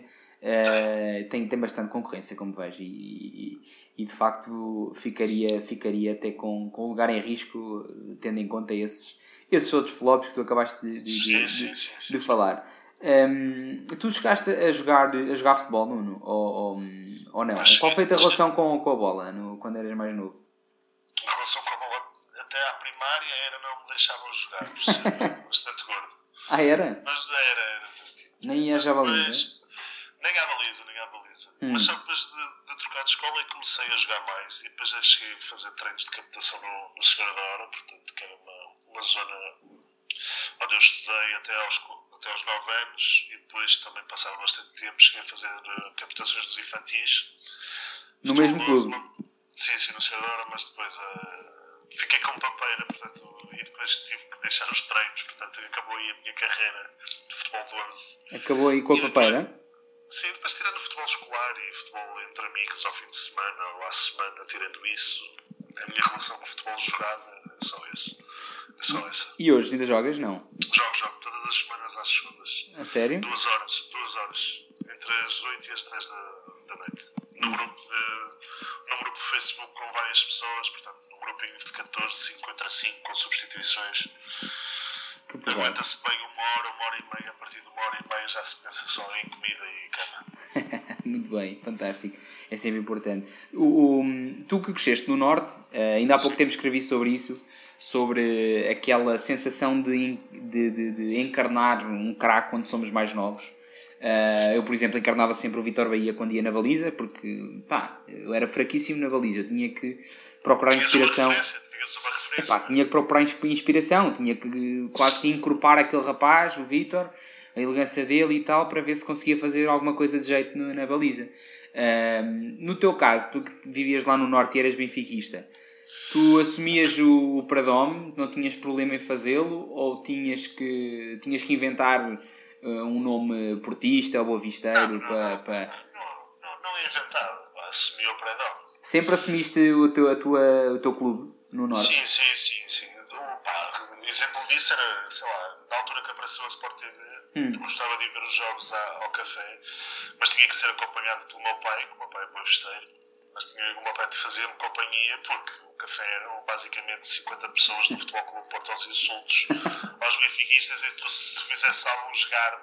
Uh, tem, tem bastante concorrência, como vejo, e, e, e de facto ficaria, ficaria até com, com lugar em risco, tendo em conta esses, esses outros flops que tu acabaste de, de, de, de, de falar. Um, tu chegaste a jogar, a jogar futebol, Nuno? Ou, ou, ou não? Qual foi a tua relação com, com a bola no, quando eras mais novo? A relação com a bola até à primária era não me deixavam jogar, por ser bastante gordo. Ah, era? Mas era. era nem ia já baliza? Nem à baliza, nem à baliza. Hum. Mas só depois de, de trocar de escola é que comecei a jogar mais e depois já cheguei a fazer treinos de captação no, no Senhora da Hora, portanto, que era uma, uma zona onde eu estudei até aos, até aos nove anos e depois também passava bastante tempo, cheguei a fazer uh, captações dos infantis. No Estou mesmo clube? Sim, sim, no Senhora da Hora, mas depois uh, fiquei com papeira, portanto, e depois tive que deixar os treinos, portanto, acabou aí a minha carreira de futebol de onze. Acabou aí com a papeira? Sim, depois tirando futebol escolar e futebol entre amigos ao fim de semana ou à semana, tirando isso, a minha relação com o futebol jogado é só esse. É só essa. E hoje ainda jogas, não? Jogo, jogo todas as semanas às segundas. A sério? Duas horas, duas horas. Entre as oito e as três da, da noite. No grupo de, no grupo de Facebook com várias pessoas, portanto, num grupinho de catorze, cinco contra cinco, com substituições. Aguenta-se bem uma hora, uma hora e meia, a partir de uma hora e meia já se pensa só em comida e cama. Muito bem, fantástico. É sempre importante. O, o, tu que cresceste no Norte, ainda há pouco tempo escrevi sobre isso, sobre aquela sensação de, de, de, de encarnar um craque quando somos mais novos. Eu, por exemplo, encarnava sempre o Vítor Bahia quando ia na baliza, porque pá, eu era fraquíssimo na baliza, eu tinha que procurar inspiração. Epá, tinha que procurar inspiração, tinha que quase que encorpar aquele rapaz, o Vítor, a elegância dele e tal, para ver se conseguia fazer alguma coisa de jeito no, na baliza. Um, no teu caso, tu que vivias lá no Norte e eras benfiquista, tu assumias o, o pradome, não tinhas problema em fazê-lo, ou tinhas que, tinhas que inventar uh, um nome portista ou boavisteiro? Não, não, para, não, para... não, não, não inventava, assumi o pradome. Sempre assumiste o teu, a tua, o teu clube no Norte? Sim, sim, sim, sim. Pá, exemplo disso era, sei lá, na altura que apareceu a Sport T V, hum. gostava de ir ver os jogos ao café, mas tinha que ser acompanhado pelo meu pai, que o meu pai é boavisteiro, mas tinha o meu pai de fazer-me companhia, porque o café eram basicamente cinquenta pessoas do Futebol Clube Porto aos insultos aos benfiquistas, e tu, se fizesse algum jogar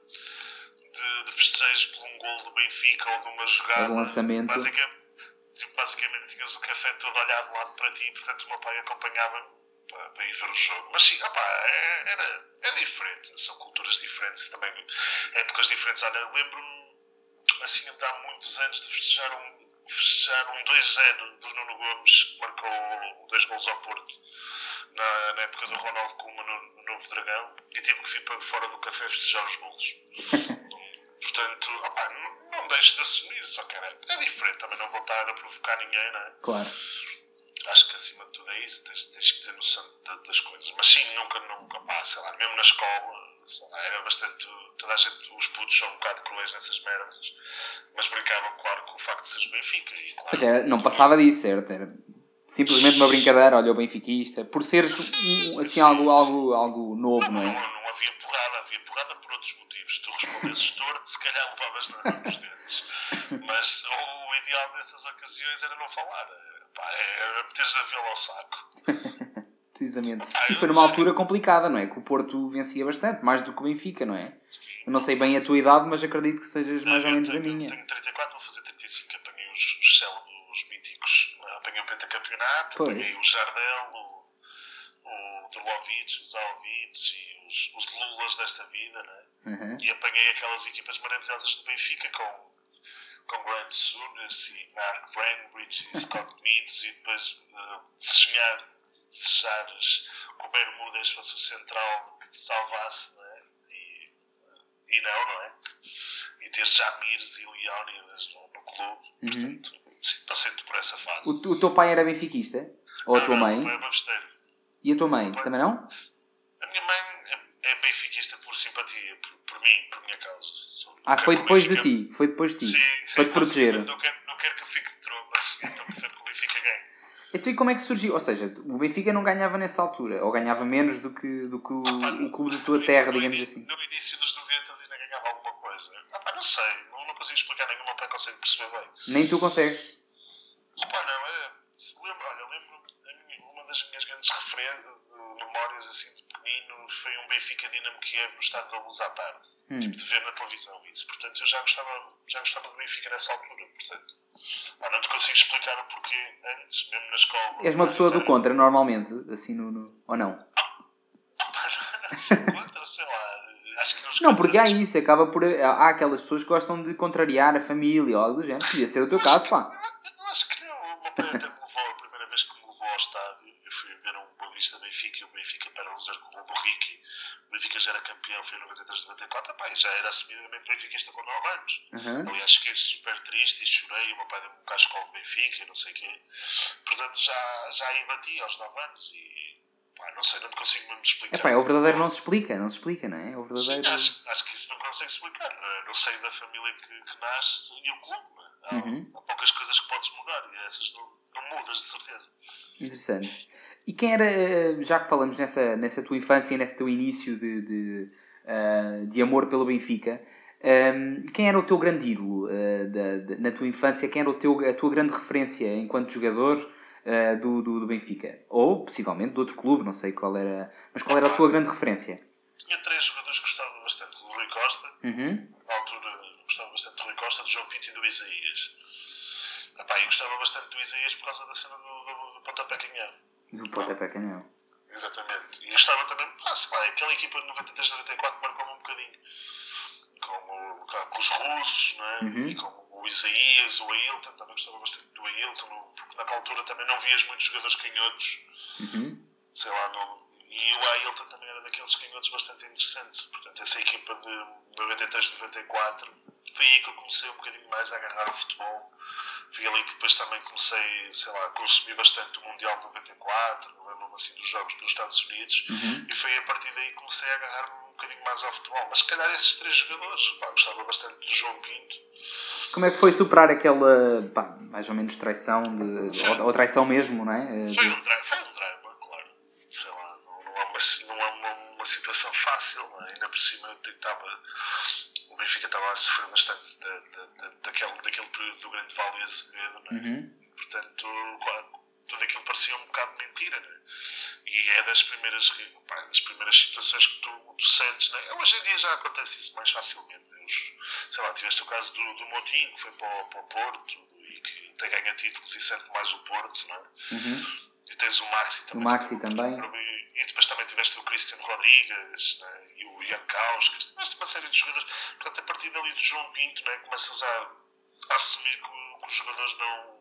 de, de, de festejos por um gol do Benfica ou de uma jogada, o lançamento, basicamente, basicamente tinhas o café todo olhado de lado para ti, portanto o meu pai acompanhava para, para ir ver o jogo. Mas sim, opa, é, era, é diferente, são culturas diferentes, também épocas diferentes. Olha, lembro-me, assim, há muitos anos de festejar um, festejar um dois zero do Nuno Gomes, que marcou dois golos ao Porto, na, na época do Ronaldo Koeman no, no Novo Dragão, e tive que vir para fora do café festejar os golos. Portanto, opa, não, não deixo de assumir, só que é, é diferente, também não vou estar a provocar ninguém, não é? Claro. Acho que acima de tudo é isso, tens, tens que ter noção de, das coisas. Mas sim, nunca, nunca, pá, sei lá, mesmo na escola, sei lá, era bastante, toda a gente, os putos são um bocado cruéis nessas merdas, mas brincavam, claro, com o facto de seres Benfica. E, claro, pois é, não passava disso, certo? Era... simplesmente uma brincadeira, olha, o benfiquista, por seres um, assim algo, algo, algo novo, não, não é? Não, não havia porrada, havia porrada por outros motivos. Se tu respondesses torto, se calhar levavas nos dentes. Mas o, o ideal nessas ocasiões era não falar. Pá, era meteres a viola ao saco. Precisamente. Pá, E foi numa altura complicada, não é? Que o Porto vencia bastante, mais do que o Benfica, não é? Sim. Eu não sei bem a tua idade, mas acredito que sejas mais eu ou menos tenho, da minha. Tenho trinta e quatro, vou fazer trinta e cinco. Apanhei os, os célebres míticos. Apanhei o pentacampeonato, Pois. apanhei o Jardel, o, o Drolovic, os Alvides e os, os Lulas desta vida, né? Uhum. E apanhei aquelas equipas maravilhosas do Benfica com, com Grant Souness e Mark Bramebridge e Scott Meads, e depois uh, desenhar, desejares que o Bermudas fosse o central que te salvasse, né? e, e não, não é? E ter Jamires e Leónidas no, no clube. Uhum. Portanto, sim, passei-te por essa fase. O, o teu pai era benfiquista? Ou a não, tua não, mãe? Não, é besteiro. E a tua mãe? Pai, Também não? A minha mãe é, é benfiquista por simpatia, por, por mim, por minha causa. Sou, Ah, foi depois de Benfica... ti. Foi depois de ti. Sim, para te proteger. Não quero, não quero que eu fique de tropas. Então prefiro que o Benfica ganhe. Então e como é que surgiu? Ou seja, o Benfica não ganhava nessa altura. Ou ganhava menos do que, do que o, Ah, pá, o clube da tua terra, digamos assim. No início dos noventa ainda ganhava alguma coisa. Ah, pá, não sei. Não, não consigo explicar. Nem o meu pai consegue perceber bem. Nem tu consegues. Pá, não. É, lembro, olha, lembro minha, uma das minhas grandes referências, memórias assim de pequenino, foi um Benfica Dinamo Kiev no Estádio da Luz à tarde. Hum. Tipo, de ver na televisão isso. Portanto, eu já gostava, já gostava do Benfica nessa altura. Portanto, pá, não te consigo explicar o porquê antes, mesmo na escola. És uma pessoa do contra, normalmente, assim, no, no... ou não? Ah, pá, não sou contra, sei lá. Acho que nos Não, porque há contra- isso, acaba por... Há aquelas pessoas que gostam de contrariar a família ou algo do género. Podia ser o teu caso, pá. Eu acho que não. O meu pai até me levou, a primeira vez que me levou ao estádio, eu fui ver um Boa Vista Benfica e o Benfica para usar com o Ricky. O Benfica já era campeão, foi em noventa e três, noventa e quatro, pá, e já era assumidamente benfiquista com nove anos. Uhum. Aliás, fiquei super triste e chorei, o meu pai deu-me um casco de Benfica e não sei o quê. Portanto, já, já aí bati aos nove anos e, pá, não sei, não te consigo mesmo explicar. Epá, é o verdadeiro não se explica, não se explica, não é? O verdadeiro... Sim, acho, acho que isso não consegue explicar. No, no seio da família que, que nasce e o clube. Há, Uhum. há poucas coisas que podes mudar e essas não, não mudas, de certeza. Interessante. E quem era, já que falamos nessa, nessa tua infância e nesse teu início de, de, uh, de amor pelo Benfica, um, quem era o teu grande ídolo uh, da, da, na tua infância? Quem era o teu, a tua grande referência enquanto jogador uh, do, do, do Benfica? Ou, possivelmente, de outro clube, não sei qual era... Mas qual era a tua grande referência? Tinha três jogadores que gostava bastante. Do Rui Costa, Uhum. na altura gostava bastante do Rui Costa, do João Pinto e do Isaías. Epá, eu gostava bastante do Isaías por causa da cena do, do, do pontapé canhão. Do pontapé canhão. Exatamente. E gostava também, ah, sei lá, aquela equipa de noventa e três, noventa e quatro marcou-me um bocadinho. Com, com, com os russos, não é? Uhum. E com o Isaías, o Ailton, também gostava bastante do Ailton, porque naquela altura também não vias muitos jogadores canhotos. Uhum. Sei lá, não... E o Ailton também era daqueles canhotos bastante interessantes. Portanto, essa equipa de noventa e três, noventa e quatro, foi aí que eu comecei um bocadinho mais a agarrar o futebol. Foi ali que depois também comecei, sei lá, a consumir bastante o Mundial de noventa e quatro, lembro-me assim dos jogos dos Estados Unidos, Uhum. e foi a partir daí que comecei a agarrar-me um bocadinho mais ao futebol. Mas se calhar esses três jogadores, pá, gostava bastante do João Pinto. Como é que foi superar aquela, pá, mais ou menos traição, de, ou, ou traição mesmo, não é? De... Foi um drama, foi um drama, claro. Sei lá, não, não é, uma, não é uma, uma situação fácil, não é? Ainda por cima eu tentava... O Benfica estava a sofrer bastante da, da, da, daquele, daquele período do grande Vale e Azevedo, não é? Uhum. Portanto, claro, tudo aquilo parecia um bocado de mentira, não é? E é das primeiras, pá, das primeiras situações que tu, tu sentes, não é? Hoje em dia já acontece isso mais facilmente. Os, sei lá, tiveste o caso do, do Moutinho, que foi para o, para o Porto e que até ganha títulos e sente mais o Porto, não é? Uhum. E tens o Maxi também. O Maxi também. E depois também tiveste o Cristiano Rodrigues, né? E o Ian Kauskas. Tiveste uma série de jogadores. Portanto, a partir dali do João Pinto, né? Começas a, a assumir que, que os jogadores não...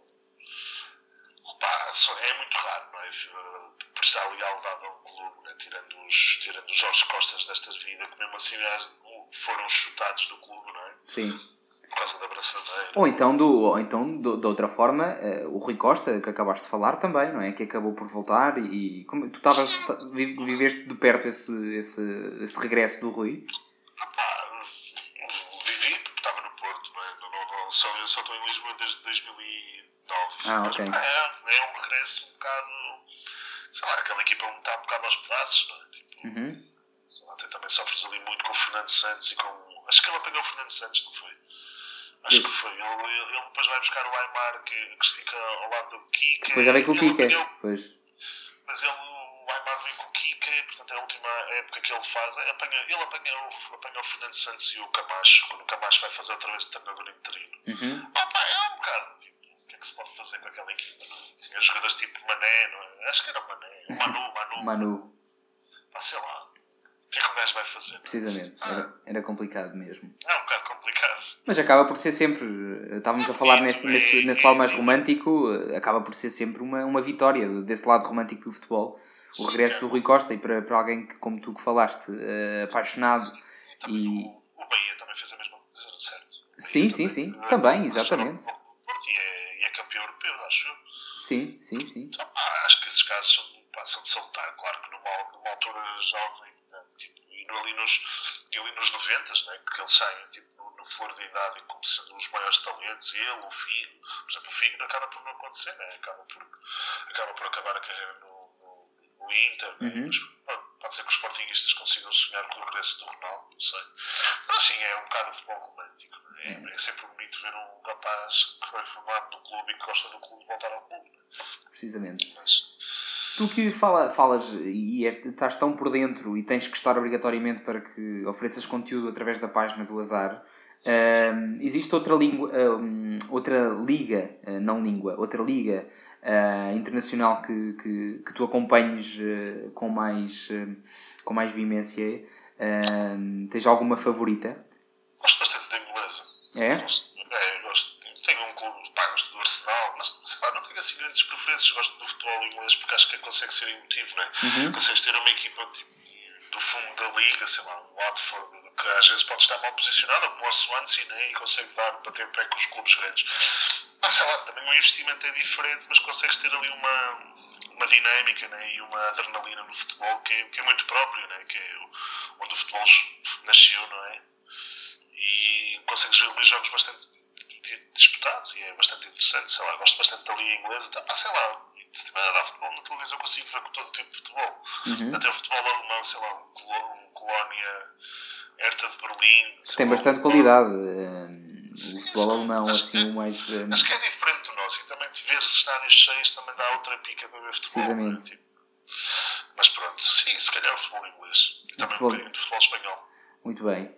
Pá, é muito raro, não é? Prestar lealdade a um clube, né? Tirando, os, tirando os Jorge Costas destas vidas, que mesmo assim foram chutados do clube, não é? Sim. Por causa da braçadeira. Ou então, do, ou então do, de outra forma, uh, o Rui Costa, que acabaste de falar também, não é? Que acabou por voltar e, e como tu estavas, viveste de perto esse, esse, esse regresso do Rui? Ah, pá, vivi porque estava no Porto, não é? Não, não, não, só, eu só estou em Lisboa desde dois mil e nove. Ah, ok. Mas, é, é um regresso um bocado, sei lá, aquela equipa está um bocado aos pedaços, não é? Tipo, uhum. sei lá, tem também sofres ali muito com o Fernando Santos e com, acho que ele apanhou o Fernando Santos, não foi? Acho que foi. Ele, ele, ele depois vai buscar o Aimar, que, que fica ao lado do Kika. Depois já vem com o Kika. Apanhou, pois. Mas ele, o Aimar vem com o Kika, portanto é a última época que ele faz. Apanha, ele apanha o, apanha o Fernando Santos e o Camacho, quando o Camacho vai fazer outra vez de treinador interino. Uhum. Opa, é um bocado. Tipo, o que é que se pode fazer com aquela equipa? Tinha jogadores tipo Mané, não é? Acho que era Mané. Manu, Manu. Manu. Pá, sei lá. O que é que o gajo vai fazer? Precisamente. Ah, era, era complicado mesmo. É um bocado complicado. Mas acaba por ser sempre, estávamos a falar nesse, nesse, nesse lado mais romântico, acaba por ser sempre uma, uma vitória desse lado romântico do futebol. O regresso do Rui Costa, e para, para alguém que, como tu que falaste, uh, apaixonado. E... O, o Bahia também fez a mesma coisa, certo? Sim, sim, sim. Também, exatamente. E é, e é campeão europeu, acho eu. Sim, sim, sim. Então, ah, acho que esses casos são, pá, são de salutar. Claro que numa, numa altura jovem, né? Tipo, e ali nos, e ali nos noventas, né? Que eles saem tipo, no, no flor da idade e como sendo os maiores talentos, ele, o Figo. Por exemplo, o Figo acaba por não acontecer, né? acaba, por, acaba por acabar a carreira no, no, no Inter. Uhum. Mas, pode ser que os sportinguistas consigam sonhar com o regresso do Ronaldo, não sei. Mas assim, é um bocado de futebol romântico. É, é sempre bonito ver um rapaz que foi formado no clube e que gosta do clube voltar ao clube. Precisamente. Mas... Tu que fala, falas e estás tão por dentro e tens que estar obrigatoriamente para que ofereças conteúdo através da página do Azar, um, existe outra, língua, um, outra liga, uh, não língua, outra liga uh, internacional que, que, que tu acompanhes uh, com, mais, uh, com mais vivência? Uh, tens alguma favorita? Gosto bastante da inglesa. É? Gosto, é, gosto. Tenho um clube, pá, gosto do Arsenal, mas sei lá, não tenho assim grandes preferências. Gosto do futebol inglês porque acho que consegue ser emotivo, não é? Uhum. Consegues ter uma equipa tipo, do fundo da liga, sei lá, um Watford, que às vezes pode estar mal posicionado, como o Swansea, né? E consegue dar, bater pé com os clubes grandes. Ah, sei lá, também o investimento é diferente, mas consegues ter ali uma, uma dinâmica, né? E uma adrenalina no futebol que é, que é muito próprio, né? Que é onde o futebol nasceu, não é? E consegues ver ali jogos bastante disputados e é bastante interessante, sei lá, gosto bastante da liga inglesa, ah, sei lá, se tiver a dar futebol na televisão eu consigo ver com todo tipo de futebol, uhum. até o futebol alemão, sei lá, um, um Colónia, Hertha de Berlim, tem lá, bastante um qualidade, uh, o futebol alemão, assim, o mais... Uh... Acho que é diferente do nosso, e também ver estádios cheios também dá outra pica para ver futebol. Precisamente. Né? Tipo, mas pronto, sim, se calhar o futebol inglês, e também futebol... um bocadinho de futebol espanhol. Muito bem.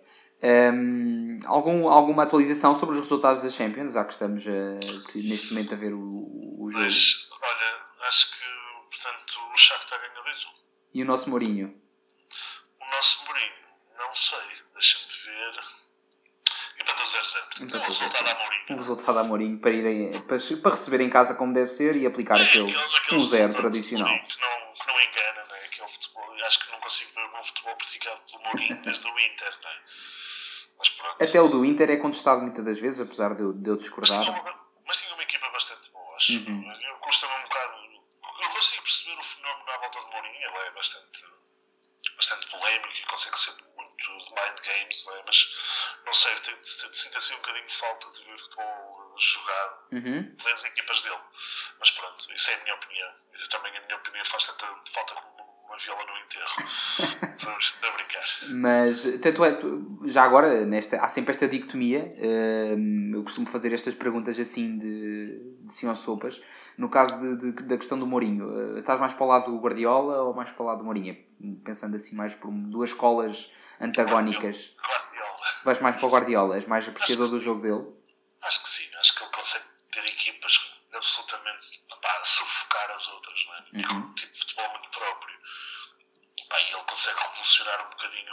Um, algum, alguma atualização sobre os resultados da Champions, já que estamos uh, neste momento a ver o, o jogo? Mas, olha, acho que, portanto, o Shakhtar ganha dois a um. E o nosso Mourinho? O nosso Mourinho, não sei, deixa-me ver. Empatou zero a zero. Então, um resultado a Mourinho. Um resultado a Mourinho para, ir, para, para receber em casa como deve ser e aplicar é, aquele um zero tradicional. Que não, que não engana, não é? Aquele futebol, acho que não consigo ver um futebol praticado pelo Mourinho desde o Inter, não é? Mas pronto. Até o do Inter é contestado muitas das vezes, apesar de eu, de eu discordar. Mas tinha, uma, mas tinha uma equipa bastante boa, acho. Uhum. Eu custa-me um bocado. Eu consigo perceber o fenómeno à volta de Mourinho, ele é bastante, bastante polémico e consegue ser muito de mind games, não é? Mas não sei, sinto assim um bocadinho de falta de ver futebol jogado uhum. pelas equipas dele. Mas pronto, isso é a minha opinião. Eu também, a minha opinião, faz tanta falta como uma viola no enterro. Estou a brincar. Mas, tanto é, já agora, nesta, há sempre esta dicotomia. Uh, eu costumo fazer estas perguntas assim de, de sim ou sopas. No caso de, de, da questão do Mourinho, uh, estás mais para o lado do Guardiola ou mais para o lado do Mourinho? Pensando assim mais por duas escolas antagónicas. Guardiola. Vais mais para o Guardiola? És mais apreciador do jogo dele? Acho que sim. Acho que ele consegue ter equipas absolutamente pá, sufocar as outras, não é? E com um tipo de futebol muito próprio. Pá, e ele consegue revolucionar um bocadinho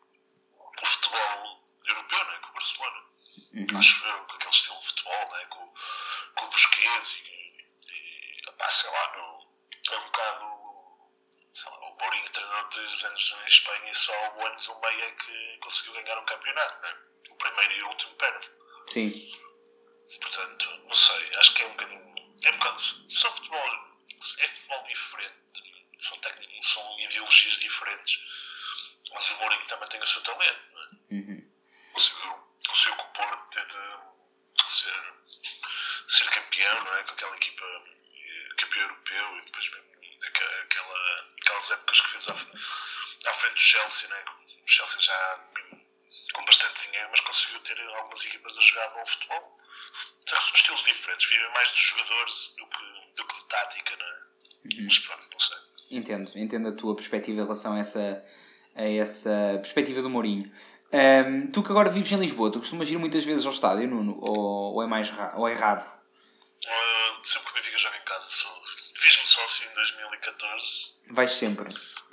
o, o futebol europeu, não é? Com o Barcelona. Uhum. Acho eu, com aquele estilo de futebol, não é? Com, com o Busquets e, e pá, sei lá, no, é um bocado... Sei lá, o Mourinho treinou três anos em Espanha e só o ano do meio é que conseguiu ganhar um campeonato, não é? O primeiro e o último perde. Sim. Portanto, não sei, acho que é um bocadinho... É um bocado... São futebol... É futebol diferente. São, técnicos, são ideologias diferentes. Mas o Mourinho também tem o seu talento, não é? Uhum. Conseguiu, conseguiu com o Porto ter... Ser, ser campeão, não é? Com aquela equipa depois mesmo aquela, aquelas épocas que fez à, à frente do Chelsea, né? O Chelsea já com bastante dinheiro, mas conseguiu ter algumas equipas a jogar bom futebol. Então, são estilos diferentes, vivem mais dos jogadores do que, do que de tática, não é? Uhum. Mas pronto, não sei. Entendo, entendo a tua perspectiva em relação a essa, a essa perspectiva do Mourinho. Um, tu que agora vives em Lisboa, tu costumas ir muitas vezes ao estádio, Nuno? Ou, ou, é, mais ra- ou é raro? Uh, sempre que o Benfica joga em casa, sou... fiz-me sócio em dois mil e catorze. Vais sempre?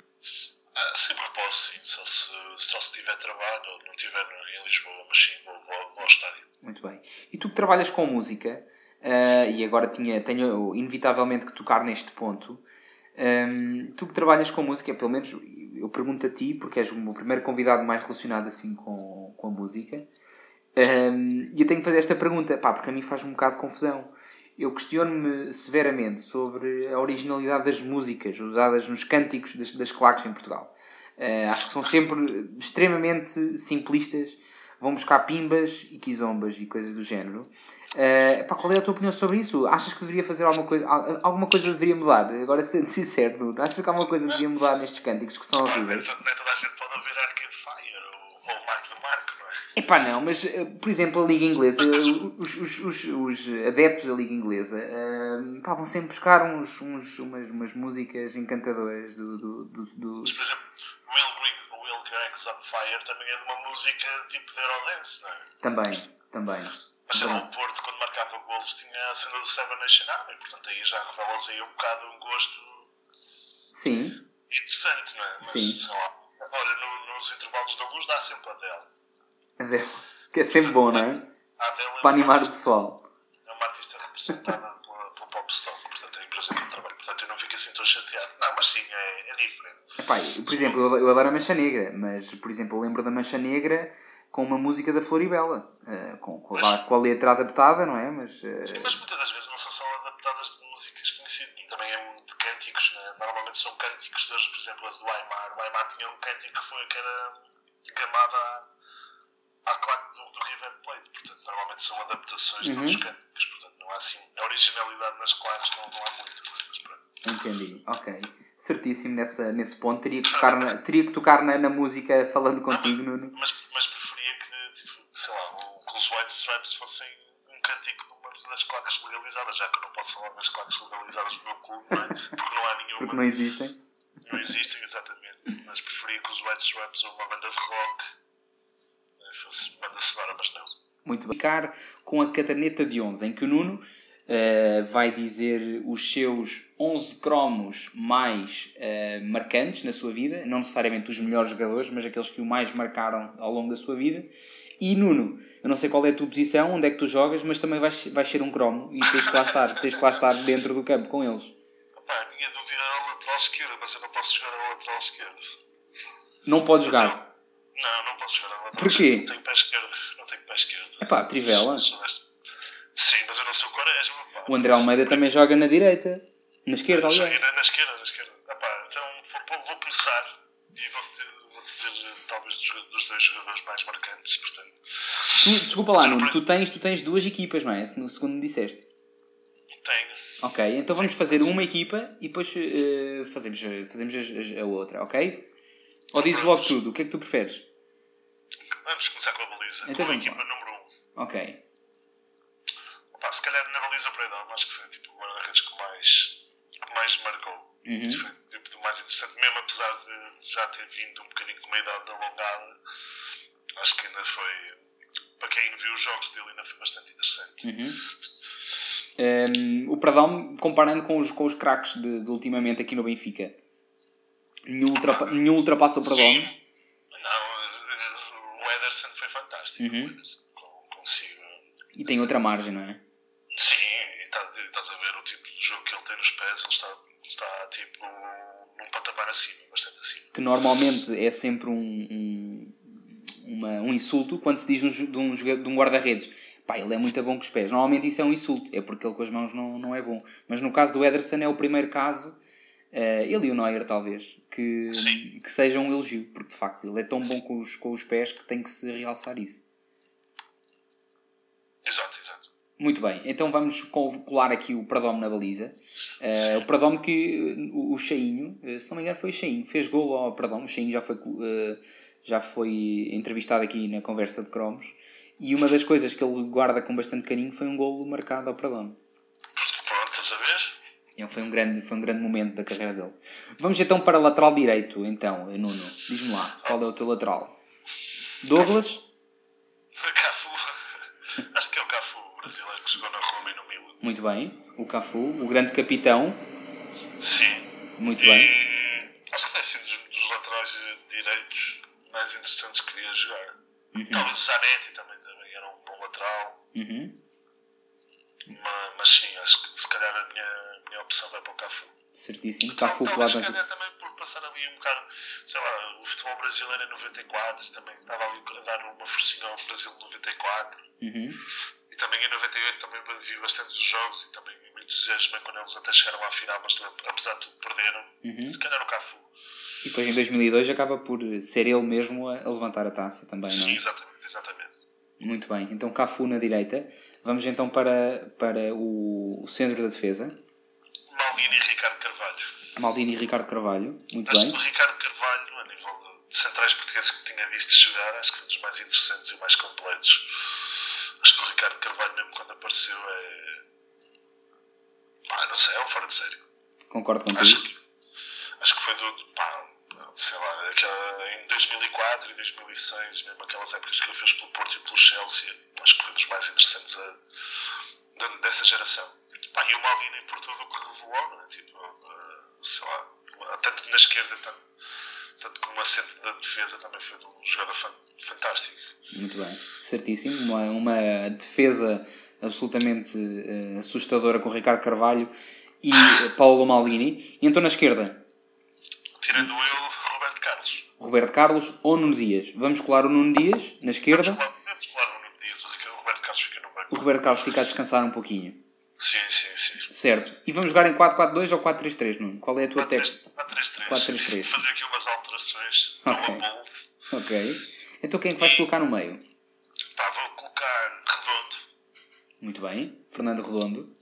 Uh, sempre que posso, sim. Só se, só se tiver trabalho ou não estiver em Lisboa, mas sim, vou, vou, vou ao estádio. Muito bem. E tu que trabalhas com música, uh, e agora tinha, tenho inevitavelmente que tocar neste ponto, um, tu que trabalhas com música, pelo menos eu pergunto a ti, porque és o meu primeiro convidado mais relacionado assim com, com a música, um, e eu tenho que fazer esta pergunta, pá, porque a mim faz um bocado de confusão. Eu questiono-me severamente sobre a originalidade das músicas usadas nos cânticos das, das claques em Portugal. Uh, acho que são sempre extremamente simplistas, vão buscar pimbas e quizombas e coisas do género. Uh, pá, qual é a tua opinião sobre isso? Achas que deveria fazer alguma coisa? Alguma coisa deveria mudar? Agora, sendo sincero, Nuno, achas que alguma coisa deveria mudar nestes cânticos que são horríveis? Não é toda a gente pode ouvir Arcade Fire ou, ou Mark de Marco, não é? Epá, não, mas, por exemplo, a Liga Inglesa, os, os, os, os adeptos da Liga Inglesa uh, pá, vão sempre buscar uns, uns, umas, umas músicas encantadoras do... do, do, do... Mas, por exemplo, Will Green, o Will Greg's Up Fire também é de uma música tipo de Eurodance, não é? Também, também. Mas sei lá, o Porto, quando marcava golos, tinha a cena do Seven Nation Army, portanto aí já revelas aí um bocado um gosto... Sim. Interessante, não é? Mas, sim. Sei lá, olha, no, nos intervalos da luz dá sempre a Adele. Adele. Que é sempre bom, não é? A Adele é para animar artista, o pessoal. É uma artista representada pela, pela Pop Stone, portanto é empresa que trabalho. Portanto eu não fico assim tão chateado. Não, mas sim, é, é diferente. Epá, eu, por exemplo, eu, eu adoro a Mancha Negra, mas, por exemplo, eu lembro da Mancha Negra com uma música da Floribela. Uh, com, com, a, com a letra adaptada, não é? Mas, uh... Sim, mas muitas das vezes não são só adaptadas de músicas conhecidas. E também é de cânticos, né? Normalmente são cânticos, desde, por exemplo, a do Aymar. O Aymar tinha um cântico que foi que era gamada à, à claque do, do River Plate. Portanto, normalmente são adaptações uhum. de outros cânticos. Portanto, não há assim... A originalidade nas claques não, não há muito. Mas, pronto. Entendi, ok. Certíssimo nessa, nesse ponto. Teria que tocar na, teria que tocar na, na música falando contigo, não, Nuno. Mas, mas preferia que, tipo, sei lá, que os White Stripes fossem um cântico de uma das claques legalizadas, já que eu não posso falar das claques legalizadas do meu clube, não é? Porque não há nenhuma. Porque não existem. Não existem, exatamente. Mas preferia que os White Stripes ou uma banda de rock fosse banda sonora, mas não. Muito bem. Ficar com a caderneta de onze, em que o Nuno Uh, vai dizer os seus onze cromos mais uh, marcantes na sua vida, não necessariamente os melhores jogadores, mas aqueles que o mais marcaram ao longo da sua vida. E Nuno, eu não sei qual é a tua posição, onde é que tu jogas, mas também vais, vais ser um cromo e tens que lá estar, tens que lá estar dentro do campo com eles. Opa, a minha dúvida é a lateral esquerda, mas eu não posso jogar a lateral esquerda. Não podes jogar? Não, não posso jogar a lateral Porquê? esquerda. Não tenho pé esquerdo. Não tenho pé esquerdo. Epá, Trivela. Sim, mas eu não sou Quaresma. O André Almeida também joga na direita. Na esquerda, aliás. Na, na esquerda, na esquerda. Epá, então vou, vou começar e vou, vou dizer talvez dos, dos dois jogadores mais marcantes. Portanto. Tu, desculpa lá, Nuno. Tu tens, tu tens duas equipas, não é? No segundo me disseste. Tenho. Ok, então vamos fazer uma equipa e depois uh, fazemos, fazemos a, a outra, ok? Ou dizes logo tudo? O que é que tu preferes? Vamos começar com a baliza. Então com a vamos equipa lá. número um. Ok. Opa, se calhar na baliza para Edão, acho que foi tipo, o guarda-redes que mais, que mais marcou. Uhum. Foi tipo, do mais interessante, mesmo apesar de já ter vindo um bocadinho com uma idade alongada, acho que ainda foi, para quem viu os jogos dele, ainda foi bastante interessante. Uhum. Um, o Pradão, comparando com os, com os craques de, de ultimamente aqui no Benfica, nenhum, ultrapa, nenhum ultrapassa o Pradão. Não, o Ederson foi fantástico. Uhum. O Ederson, consigo. E tem outra margem, não é? Sim, e tá, estás a ver o tipo de jogo que ele tem nos pés, ele está, está tipo num patamar acima, bastante acima. Que normalmente é sempre um, um, uma, um insulto quando se diz um, de, um, de um guarda-redes. Pá, ele é muito bom com os pés. Normalmente isso é um insulto, é porque ele com as mãos não, não é bom. Mas no caso do Ederson é o primeiro caso, uh, ele e o Neuer talvez, que, que seja um elogio, porque de facto ele é tão bom com os, com os pés que tem que se realçar isso. Exato, exato. Muito bem, então vamos colar aqui o Perdomo na baliza. Uh, o Perdomo que o, o Cheinho, se não me engano foi o Cheinho, fez golo ao Perdomo. O Cheinho já foi, uh, já foi entrevistado aqui na conversa de cromos. E uma das coisas que ele guarda com bastante carinho foi um golo marcado ao Perdomo. Pronto, a saber? Foi um, grande, foi um grande momento da carreira dele. Vamos então para lateral direito, então, Nuno. Diz-me lá, qual é o teu lateral? Douglas? Cafu. Acho que é o Cafu brasileiro que jogou na Roma e no Milan. Muito bem. O Cafu, o grande capitão. Sim. Muito e bem. Acho que tem sido dos, dos laterais direitos mais interessantes que queria jogar. Uhum. Talvez o Zanetti também, também era um bom lateral. Uhum. Mas, mas sim, acho que se calhar a minha, a minha opção vai para o Cafu. Certíssimo. Cafu Talvez lado se calhar também por passar ali um bocado, sei lá, o futebol brasileiro em noventa e quatro, também estava ali a dar uma forcinha ao Brasil de noventa e quatro. Uhum. E também em noventa e oito também vi bastante os jogos e também me entusiasmei quando eles até chegaram à final, mas apesar de tudo perderam. Uhum. Se calhar o Cafu. E depois em dois mil e dois acaba por ser ele mesmo a levantar a taça também, não é? Sim, exatamente, exatamente. Muito bem, então Cafu na direita. Vamos então para, para o, o centro da defesa. Maldini e Ricardo Carvalho. Maldini e Ricardo Carvalho, muito acho bem. Que o Ricardo Carvalho, a nível de centrais portugueses que tinha visto jogar, acho que foi um dos mais interessantes e mais completos. Acho que o Ricardo Carvalho, mesmo quando apareceu, é. Pá, não sei, é um fora de série. Concordo contigo. Acho que, acho que foi do. Pá, sei lá, aquela, em dois mil e quatro e dois mil e seis, mesmo aquelas épocas que ele fez pelo Porto e pelo Chelsea, acho que foi dos mais interessantes a, de, dessa geração. Pá, e o Maldini por tudo o que revelou, não é? Tipo, uh, sei lá, tanto na esquerda, tanto, tanto como assento da defesa, também foi um jogador fan, fantástico. Muito bem, certíssimo. Uma, uma defesa absolutamente uh, assustadora com o Ricardo Carvalho e Paulo Maldini. E então na esquerda? Tirando eu, Roberto Carlos. Roberto Carlos ou Nuno Dias? Vamos colar o Nuno Dias na esquerda. Vamos colar o Nuno Dias, o Roberto Carlos fica no banco. O Roberto Carlos fica a descansar um pouquinho. Sim, sim, sim. Certo. E vamos jogar em quatro quatro dois ou quatro três três, Nuno? Qual é a tua técnica? quatro três três. Vou fazer aqui umas alterações. Ok. Ok. Então quem é que vais colocar no meio? Pá, vou colocar Redondo. Muito bem. Fernando Redondo.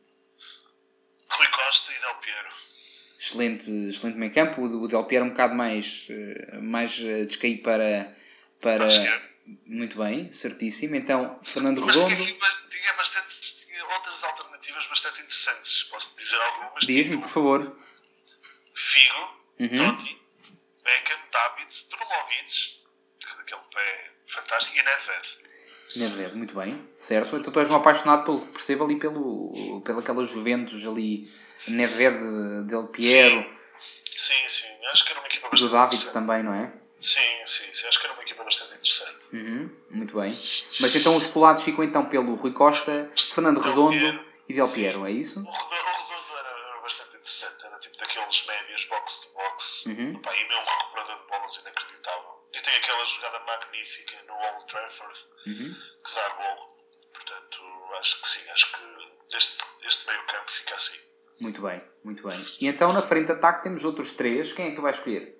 Rui Costa e Del Piero. Excelente, excelente meio campo. O Del Piero é um bocado mais, mais descaído para... para... Muito bem, certíssimo. Então, Fernando Mas Redondo... Tinha, tinha, bastante, tinha outras alternativas bastante interessantes. Posso dizer algumas? Diz-me, por favor. Figo, uhum. Totti, Beckham, Davids, Drulovic, aquele pé fantástico, e Nedved. Nedved, muito bem, certo. Então tu és um apaixonado, pelo que percebo, ali pelo, pelaquelas Juventus ali, Nedved, Del Piero. Sim, sim, acho que era uma equipa bastante do Davids também, não é? Sim, sim, sim, acho que era uma equipa bastante interessante. Uhum, muito bem. Mas então os colados ficam então pelo Rui Costa, Fernando Del Redondo Piero. E Del Piero, é isso? O Redondo, o Redondo era, era bastante interessante, era tipo daqueles médios box-to-box, uhum. Pá, e mesmo recuperador de bolas inacreditável. E tem aquela jogada magnífica no Old Trafford, uhum. que dá gol. Portanto, acho que sim, acho que este, este meio campo fica assim. Muito bem, muito bem. E então na frente de ataque temos outros três, quem é que tu vais escolher?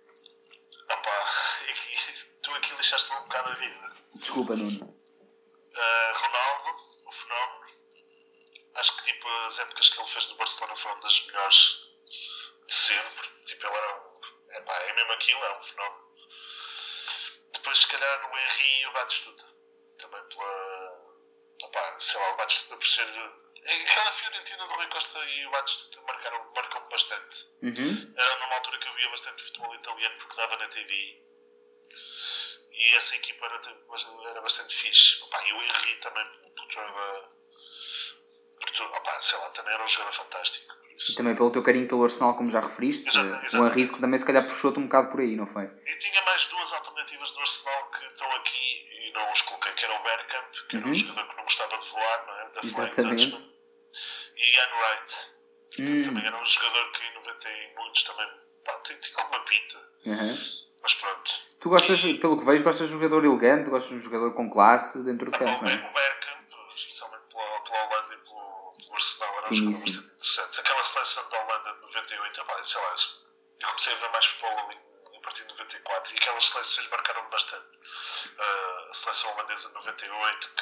Tu aqui lixaste-me um bocado a vida. Desculpa, Nuno. Uh, Ronaldo, o fenómeno. Acho que tipo, as épocas que ele fez no Barcelona foram das melhores de sempre. Tipo, ele era um. Epá, é mesmo aquilo, é um fenómeno. Depois, se calhar, o Henry e o Batistuta. Também pela. Epá, sei lá, o Batistuta por ser. Aquela Fiorentina do Rui Costa e o Batistuta marcaram, marcam bastante. Uhum. Era numa altura que eu via bastante futebol italiano porque dava na T V. E essa equipa era, era bastante fixe. Opa, e o Henry também, porque era, opa, sei lá, também era um jogador fantástico. E também pelo teu carinho pelo Arsenal, como já referiste, exatamente, exatamente. O Henry também se calhar puxou-te um bocado por aí, não foi? E tinha mais duas alternativas do Arsenal que estão aqui e não os coloquei, que era o Bergkamp, que era uhum. um jogador que não gostava de voar, não é? Da exatamente. E Ian Wright, hum. também era um jogador que em noventa e muitos também pá, tinha, tinha alguma pinta. Uhum. Mas pronto. Tu gostas, pelo que vejo, gostas de um jogador elegante, gostas de um jogador com classe dentro do ah, campo, não é? O Bergkamp, especialmente pela, pela Holanda e pelo, pelo Arsenal, era um Finíssimo. jogador bastante interessante. Aquela seleção da Holanda de noventa e oito, pá, sei lá, eu comecei a ver mais futebol ali a partir de noventa e quatro e aquelas seleções marcaram-me bastante. Uh, a seleção holandesa de noventa e oito que, e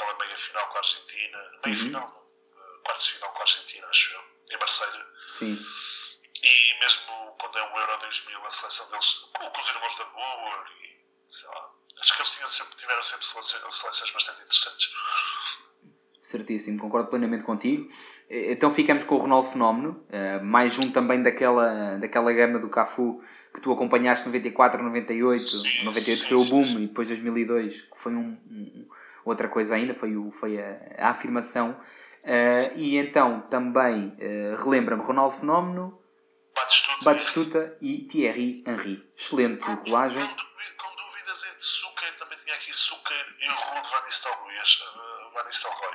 aquela meia final com a Argentina, meia uhum. final, uh, quartos de final com a Argentina, acho eu, em Marselha. Sim. E mesmo quando é o Euro dois mil, a seleção deles, com, com os irmãos da Boer, e sei lá, acho que eles tinham sempre, tiveram sempre seleções, seleções bastante interessantes. Certíssimo, concordo plenamente contigo. Então ficamos com o Ronaldo Fenómeno, mais um também daquela, daquela gama do Cafu que tu acompanhaste noventa e quatro, noventa e oito. Sim, noventa e oito sim, foi o sim, boom sim. e depois dois mil e dois que foi um, um, outra coisa ainda, foi, o, foi a, a afirmação. Uh, e então também uh, relembra-me Ronaldo Fenómeno, Batistuta, Batistuta e Thierry Henry. Excelente com, colagem. Com, com dúvidas entre Zucker, também tinha aqui Zucker e o Ruud Van Nistelrooy. Uh, Van Nistelrooy.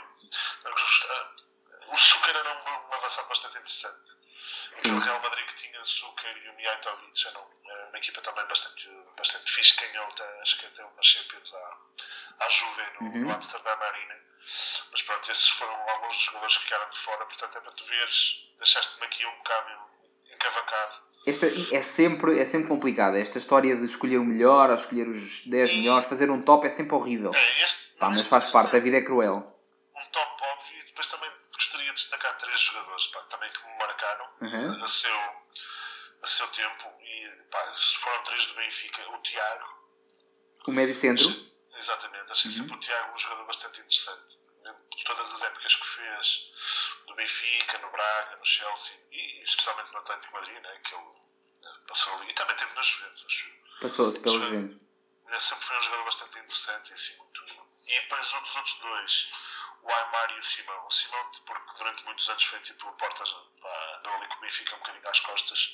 Uh, o Zucker era um, um avançado bastante interessante. Sim. O Real Madrid que tinha Zucker e o Mijatovic era um, uma equipa também bastante, bastante fixe, que ganhou até, acho que até uma Champions à, à Juve no, uhum. no Amsterdam Arena. Mas pronto, esses foram alguns dos jogadores que ficaram de fora, portanto é para tu veres, deixaste-me aqui um bocado encavacado. Esta é, sempre, é sempre complicado. Esta história de escolher o melhor, ou escolher os dez hum. melhores, fazer um top é sempre horrível. É, este, Pá, mas faz parte, a vida é cruel. Um top óbvio, e depois também gostaria de destacar três jogadores pá, também que me marcaram uhum. a, seu, a seu tempo. E pá, foram três do Benfica. O Tiago, o médio centro. Exatamente, achei uhum. sempre o Tiago um jogador bastante interessante. De todas as épocas que fez, do Benfica, no Braga, no Chelsea e especialmente no Atlético de Madrid, né, que ele passou ali. E também teve na Juventus, acho. Passou-se pela Juventus. Sempre foi um jogador bastante interessante e assim muito. E depois um dos outros dois, o Aymar e o Simão. O Simão, porque durante muitos anos foi tipo portas, pá, andou ali com o Benfica um bocadinho às costas.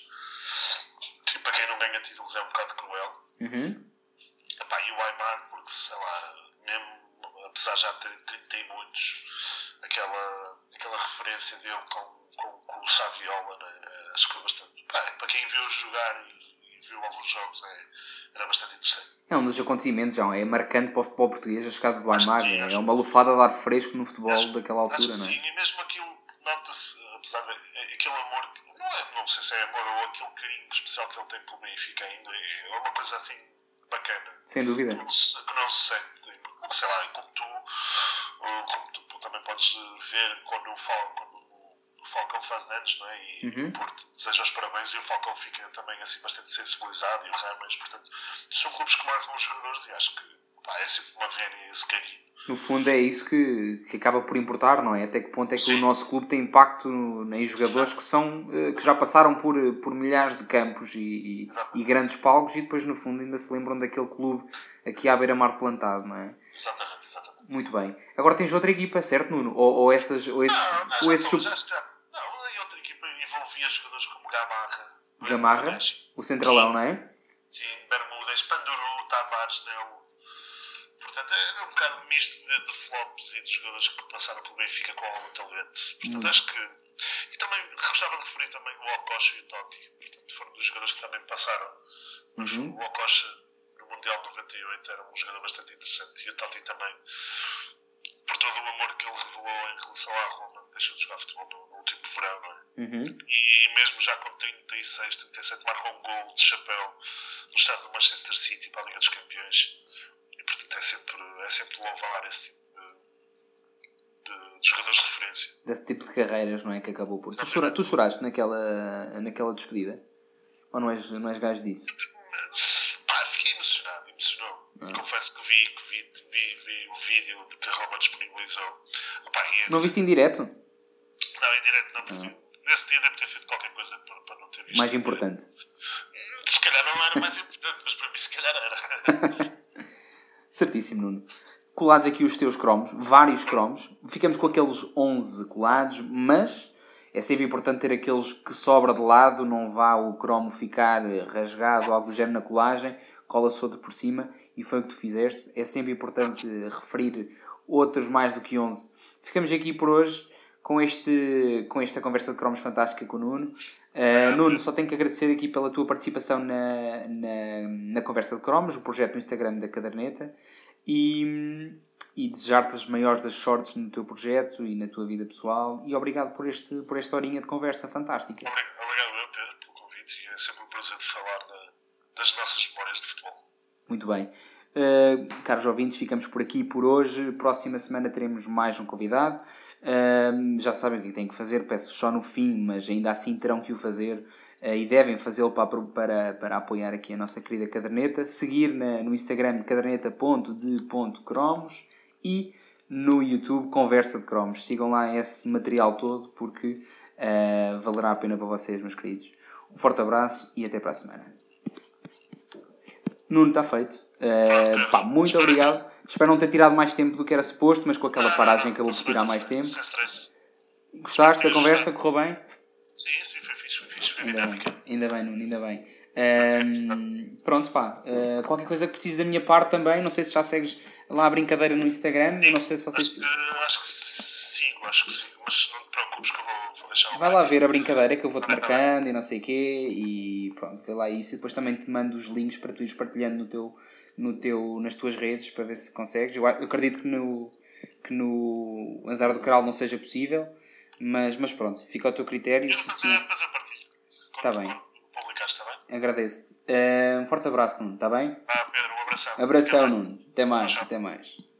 E para quem não ganha títulos é um bocado cruel. Uhum. Epá, e o Aymar, porque sei lá, mesmo apesar de já ter trinta e muitos, aquela, aquela referência dele com, com, com o Saviola, né? Acho que foi bastante. Pá, para quem viu jogar e, e viu alguns jogos, é, era bastante interessante. É um dos acontecimentos, João. É marcante para o futebol português a chegada do Aymar. Sim, é uma lufada de ar fresco no futebol acho, daquela altura, não é? Sim, e mesmo aquilo, nota-se, apesar de aquele amor, não, é, não sei se é amor ou aquele carinho especial que ele tem pelo Benfica ainda, é uma coisa assim bacana. Sem dúvida. Que não se, que não se sente. Sei lá, como tu, como tu também podes ver quando o Falcão, quando o Falcão faz anos, não é? E uhum. o Porto deseja os parabéns e o Falcão fica também assim bastante sensibilizado e o Ramos, portanto, são clubes que marcam os jogadores e acho que pá, é sempre uma vénia esse carinho. No fundo é isso que, que acaba por importar, não é? Até que ponto é que Sim. o nosso clube tem impacto em jogadores que, são, que já passaram por, por milhares de campos e, e, e grandes palcos e depois no fundo ainda se lembram daquele clube aqui à beira-mar plantado, não é? Exatamente, exatamente. Muito bem. Agora tens outra equipa, certo, Nuno? Ou, ou essas... Ou esses, não, não, ou já, esses já, sub... já, já. Não, e outra equipa envolvia jogadores como Gamarra. Gamarra, o centralão, não é? Sim, Bermudas, Panduru, Tavares, né? Portanto, é um bocado misto de, de flops e de jogadores que passaram pelo Benfica com algum talento. Portanto, hum. acho que... E também gostava de referir também o Okocha e o Totti. Portanto, foram dos jogadores que também passaram. Uhum. O Okocha, no Mundial de noventa e oito, era um jogador bastante interessante. E o Totti também, por todo o amor que ele revelou em relação à Roma, deixou de jogar futebol no, no último verão, não é? Uhum. E mesmo já com trinta e seis, trinta e sete, marcou um gol de chapéu no estádio do Manchester City para a Liga dos Campeões. E, portanto, é sempre, é sempre louvar esse tipo de, de, de jogadores de referência. Desse tipo de carreiras, não é? Que acabou por... Tu, chora, tu choraste naquela, naquela despedida? Ou não és, não és gajo disso? Pá, fiquei emocionado, emocionou. Ah. Confesso que vi, que vi, vi, vi o vídeo de que a Roma disponibilizou. Pá, e não viste em direto? Não, em direto não, porque ah. nesse dia devo ter feito qualquer coisa para, para não ter visto. Mais importante? Se calhar não era mais importante, mas para mim se calhar era. Certíssimo, Nuno. Colados aqui os teus cromos, vários cromos. Ficamos com aqueles onze colados, mas é sempre importante ter aqueles que sobra de lado, não vá o cromo ficar rasgado ou algo do género na colagem, cola-se outro por cima e foi o que tu fizeste. É sempre importante referir outros mais do que onze. Ficamos aqui por hoje com, este, com esta conversa de cromos fantástica com o Nuno. Uh, Nuno, só tenho que agradecer aqui pela tua participação na, na, na Conversa de Cromos, o projeto no Instagram da Caderneta, e, e desejar-te as maiores das sortes no teu projeto e na tua vida pessoal, e obrigado por, este, por esta horinha de conversa fantástica. Obrigado eu, Pedro, pelo convite, e é sempre um prazer de falar da, das nossas memórias de futebol. Muito bem. Uh, caros ouvintes, ficamos por aqui por hoje. Próxima semana teremos mais um convidado. Uh, já sabem o que têm que fazer, peço só no fim, mas ainda assim terão que o fazer uh, e devem fazê-lo para, para, para apoiar aqui a nossa querida caderneta. Seguir na, no Instagram caderneta ponto de ponto cromos e no YouTube Conversa de Cromos. Sigam lá esse material todo porque uh, valerá a pena para vocês, meus queridos. Um forte abraço e até para a semana. Nuno, está feito. Uh, pá, muito obrigado. Espero não ter tirado mais tempo do que era suposto, mas com aquela paragem acabou por tirar mais tempo. Gostaste da conversa? Correu bem? Sim, sim, foi fixe, foi fixe. Foi ainda bem, ainda bem, Nuno, ainda bem. Um, pronto, pá. Uh, qualquer coisa que precises da minha parte também. Não sei se já segues lá a brincadeira no Instagram. Sim, não sei se vocês... acho, que, acho que sigo, acho que sigo. Mas não te preocupes que eu vou, vou deixar... Vai lá ver a brincadeira que eu vou-te marcando e não sei o quê. E pronto, vê lá isso. E depois também te mando os links para tu ires partilhando no teu... No teu, nas tuas redes para ver se consegues. Eu acredito que no, que no Azar do Caral não seja possível, mas, mas pronto, fica ao teu critério. Eu depois, depois eu partilho. Está bem. Publicaste, está bem? Agradeço-te. Uh, um forte abraço, Nuno, está bem? Ah, Pedro, um abração. Abração, Nuno. Até mais, até mais.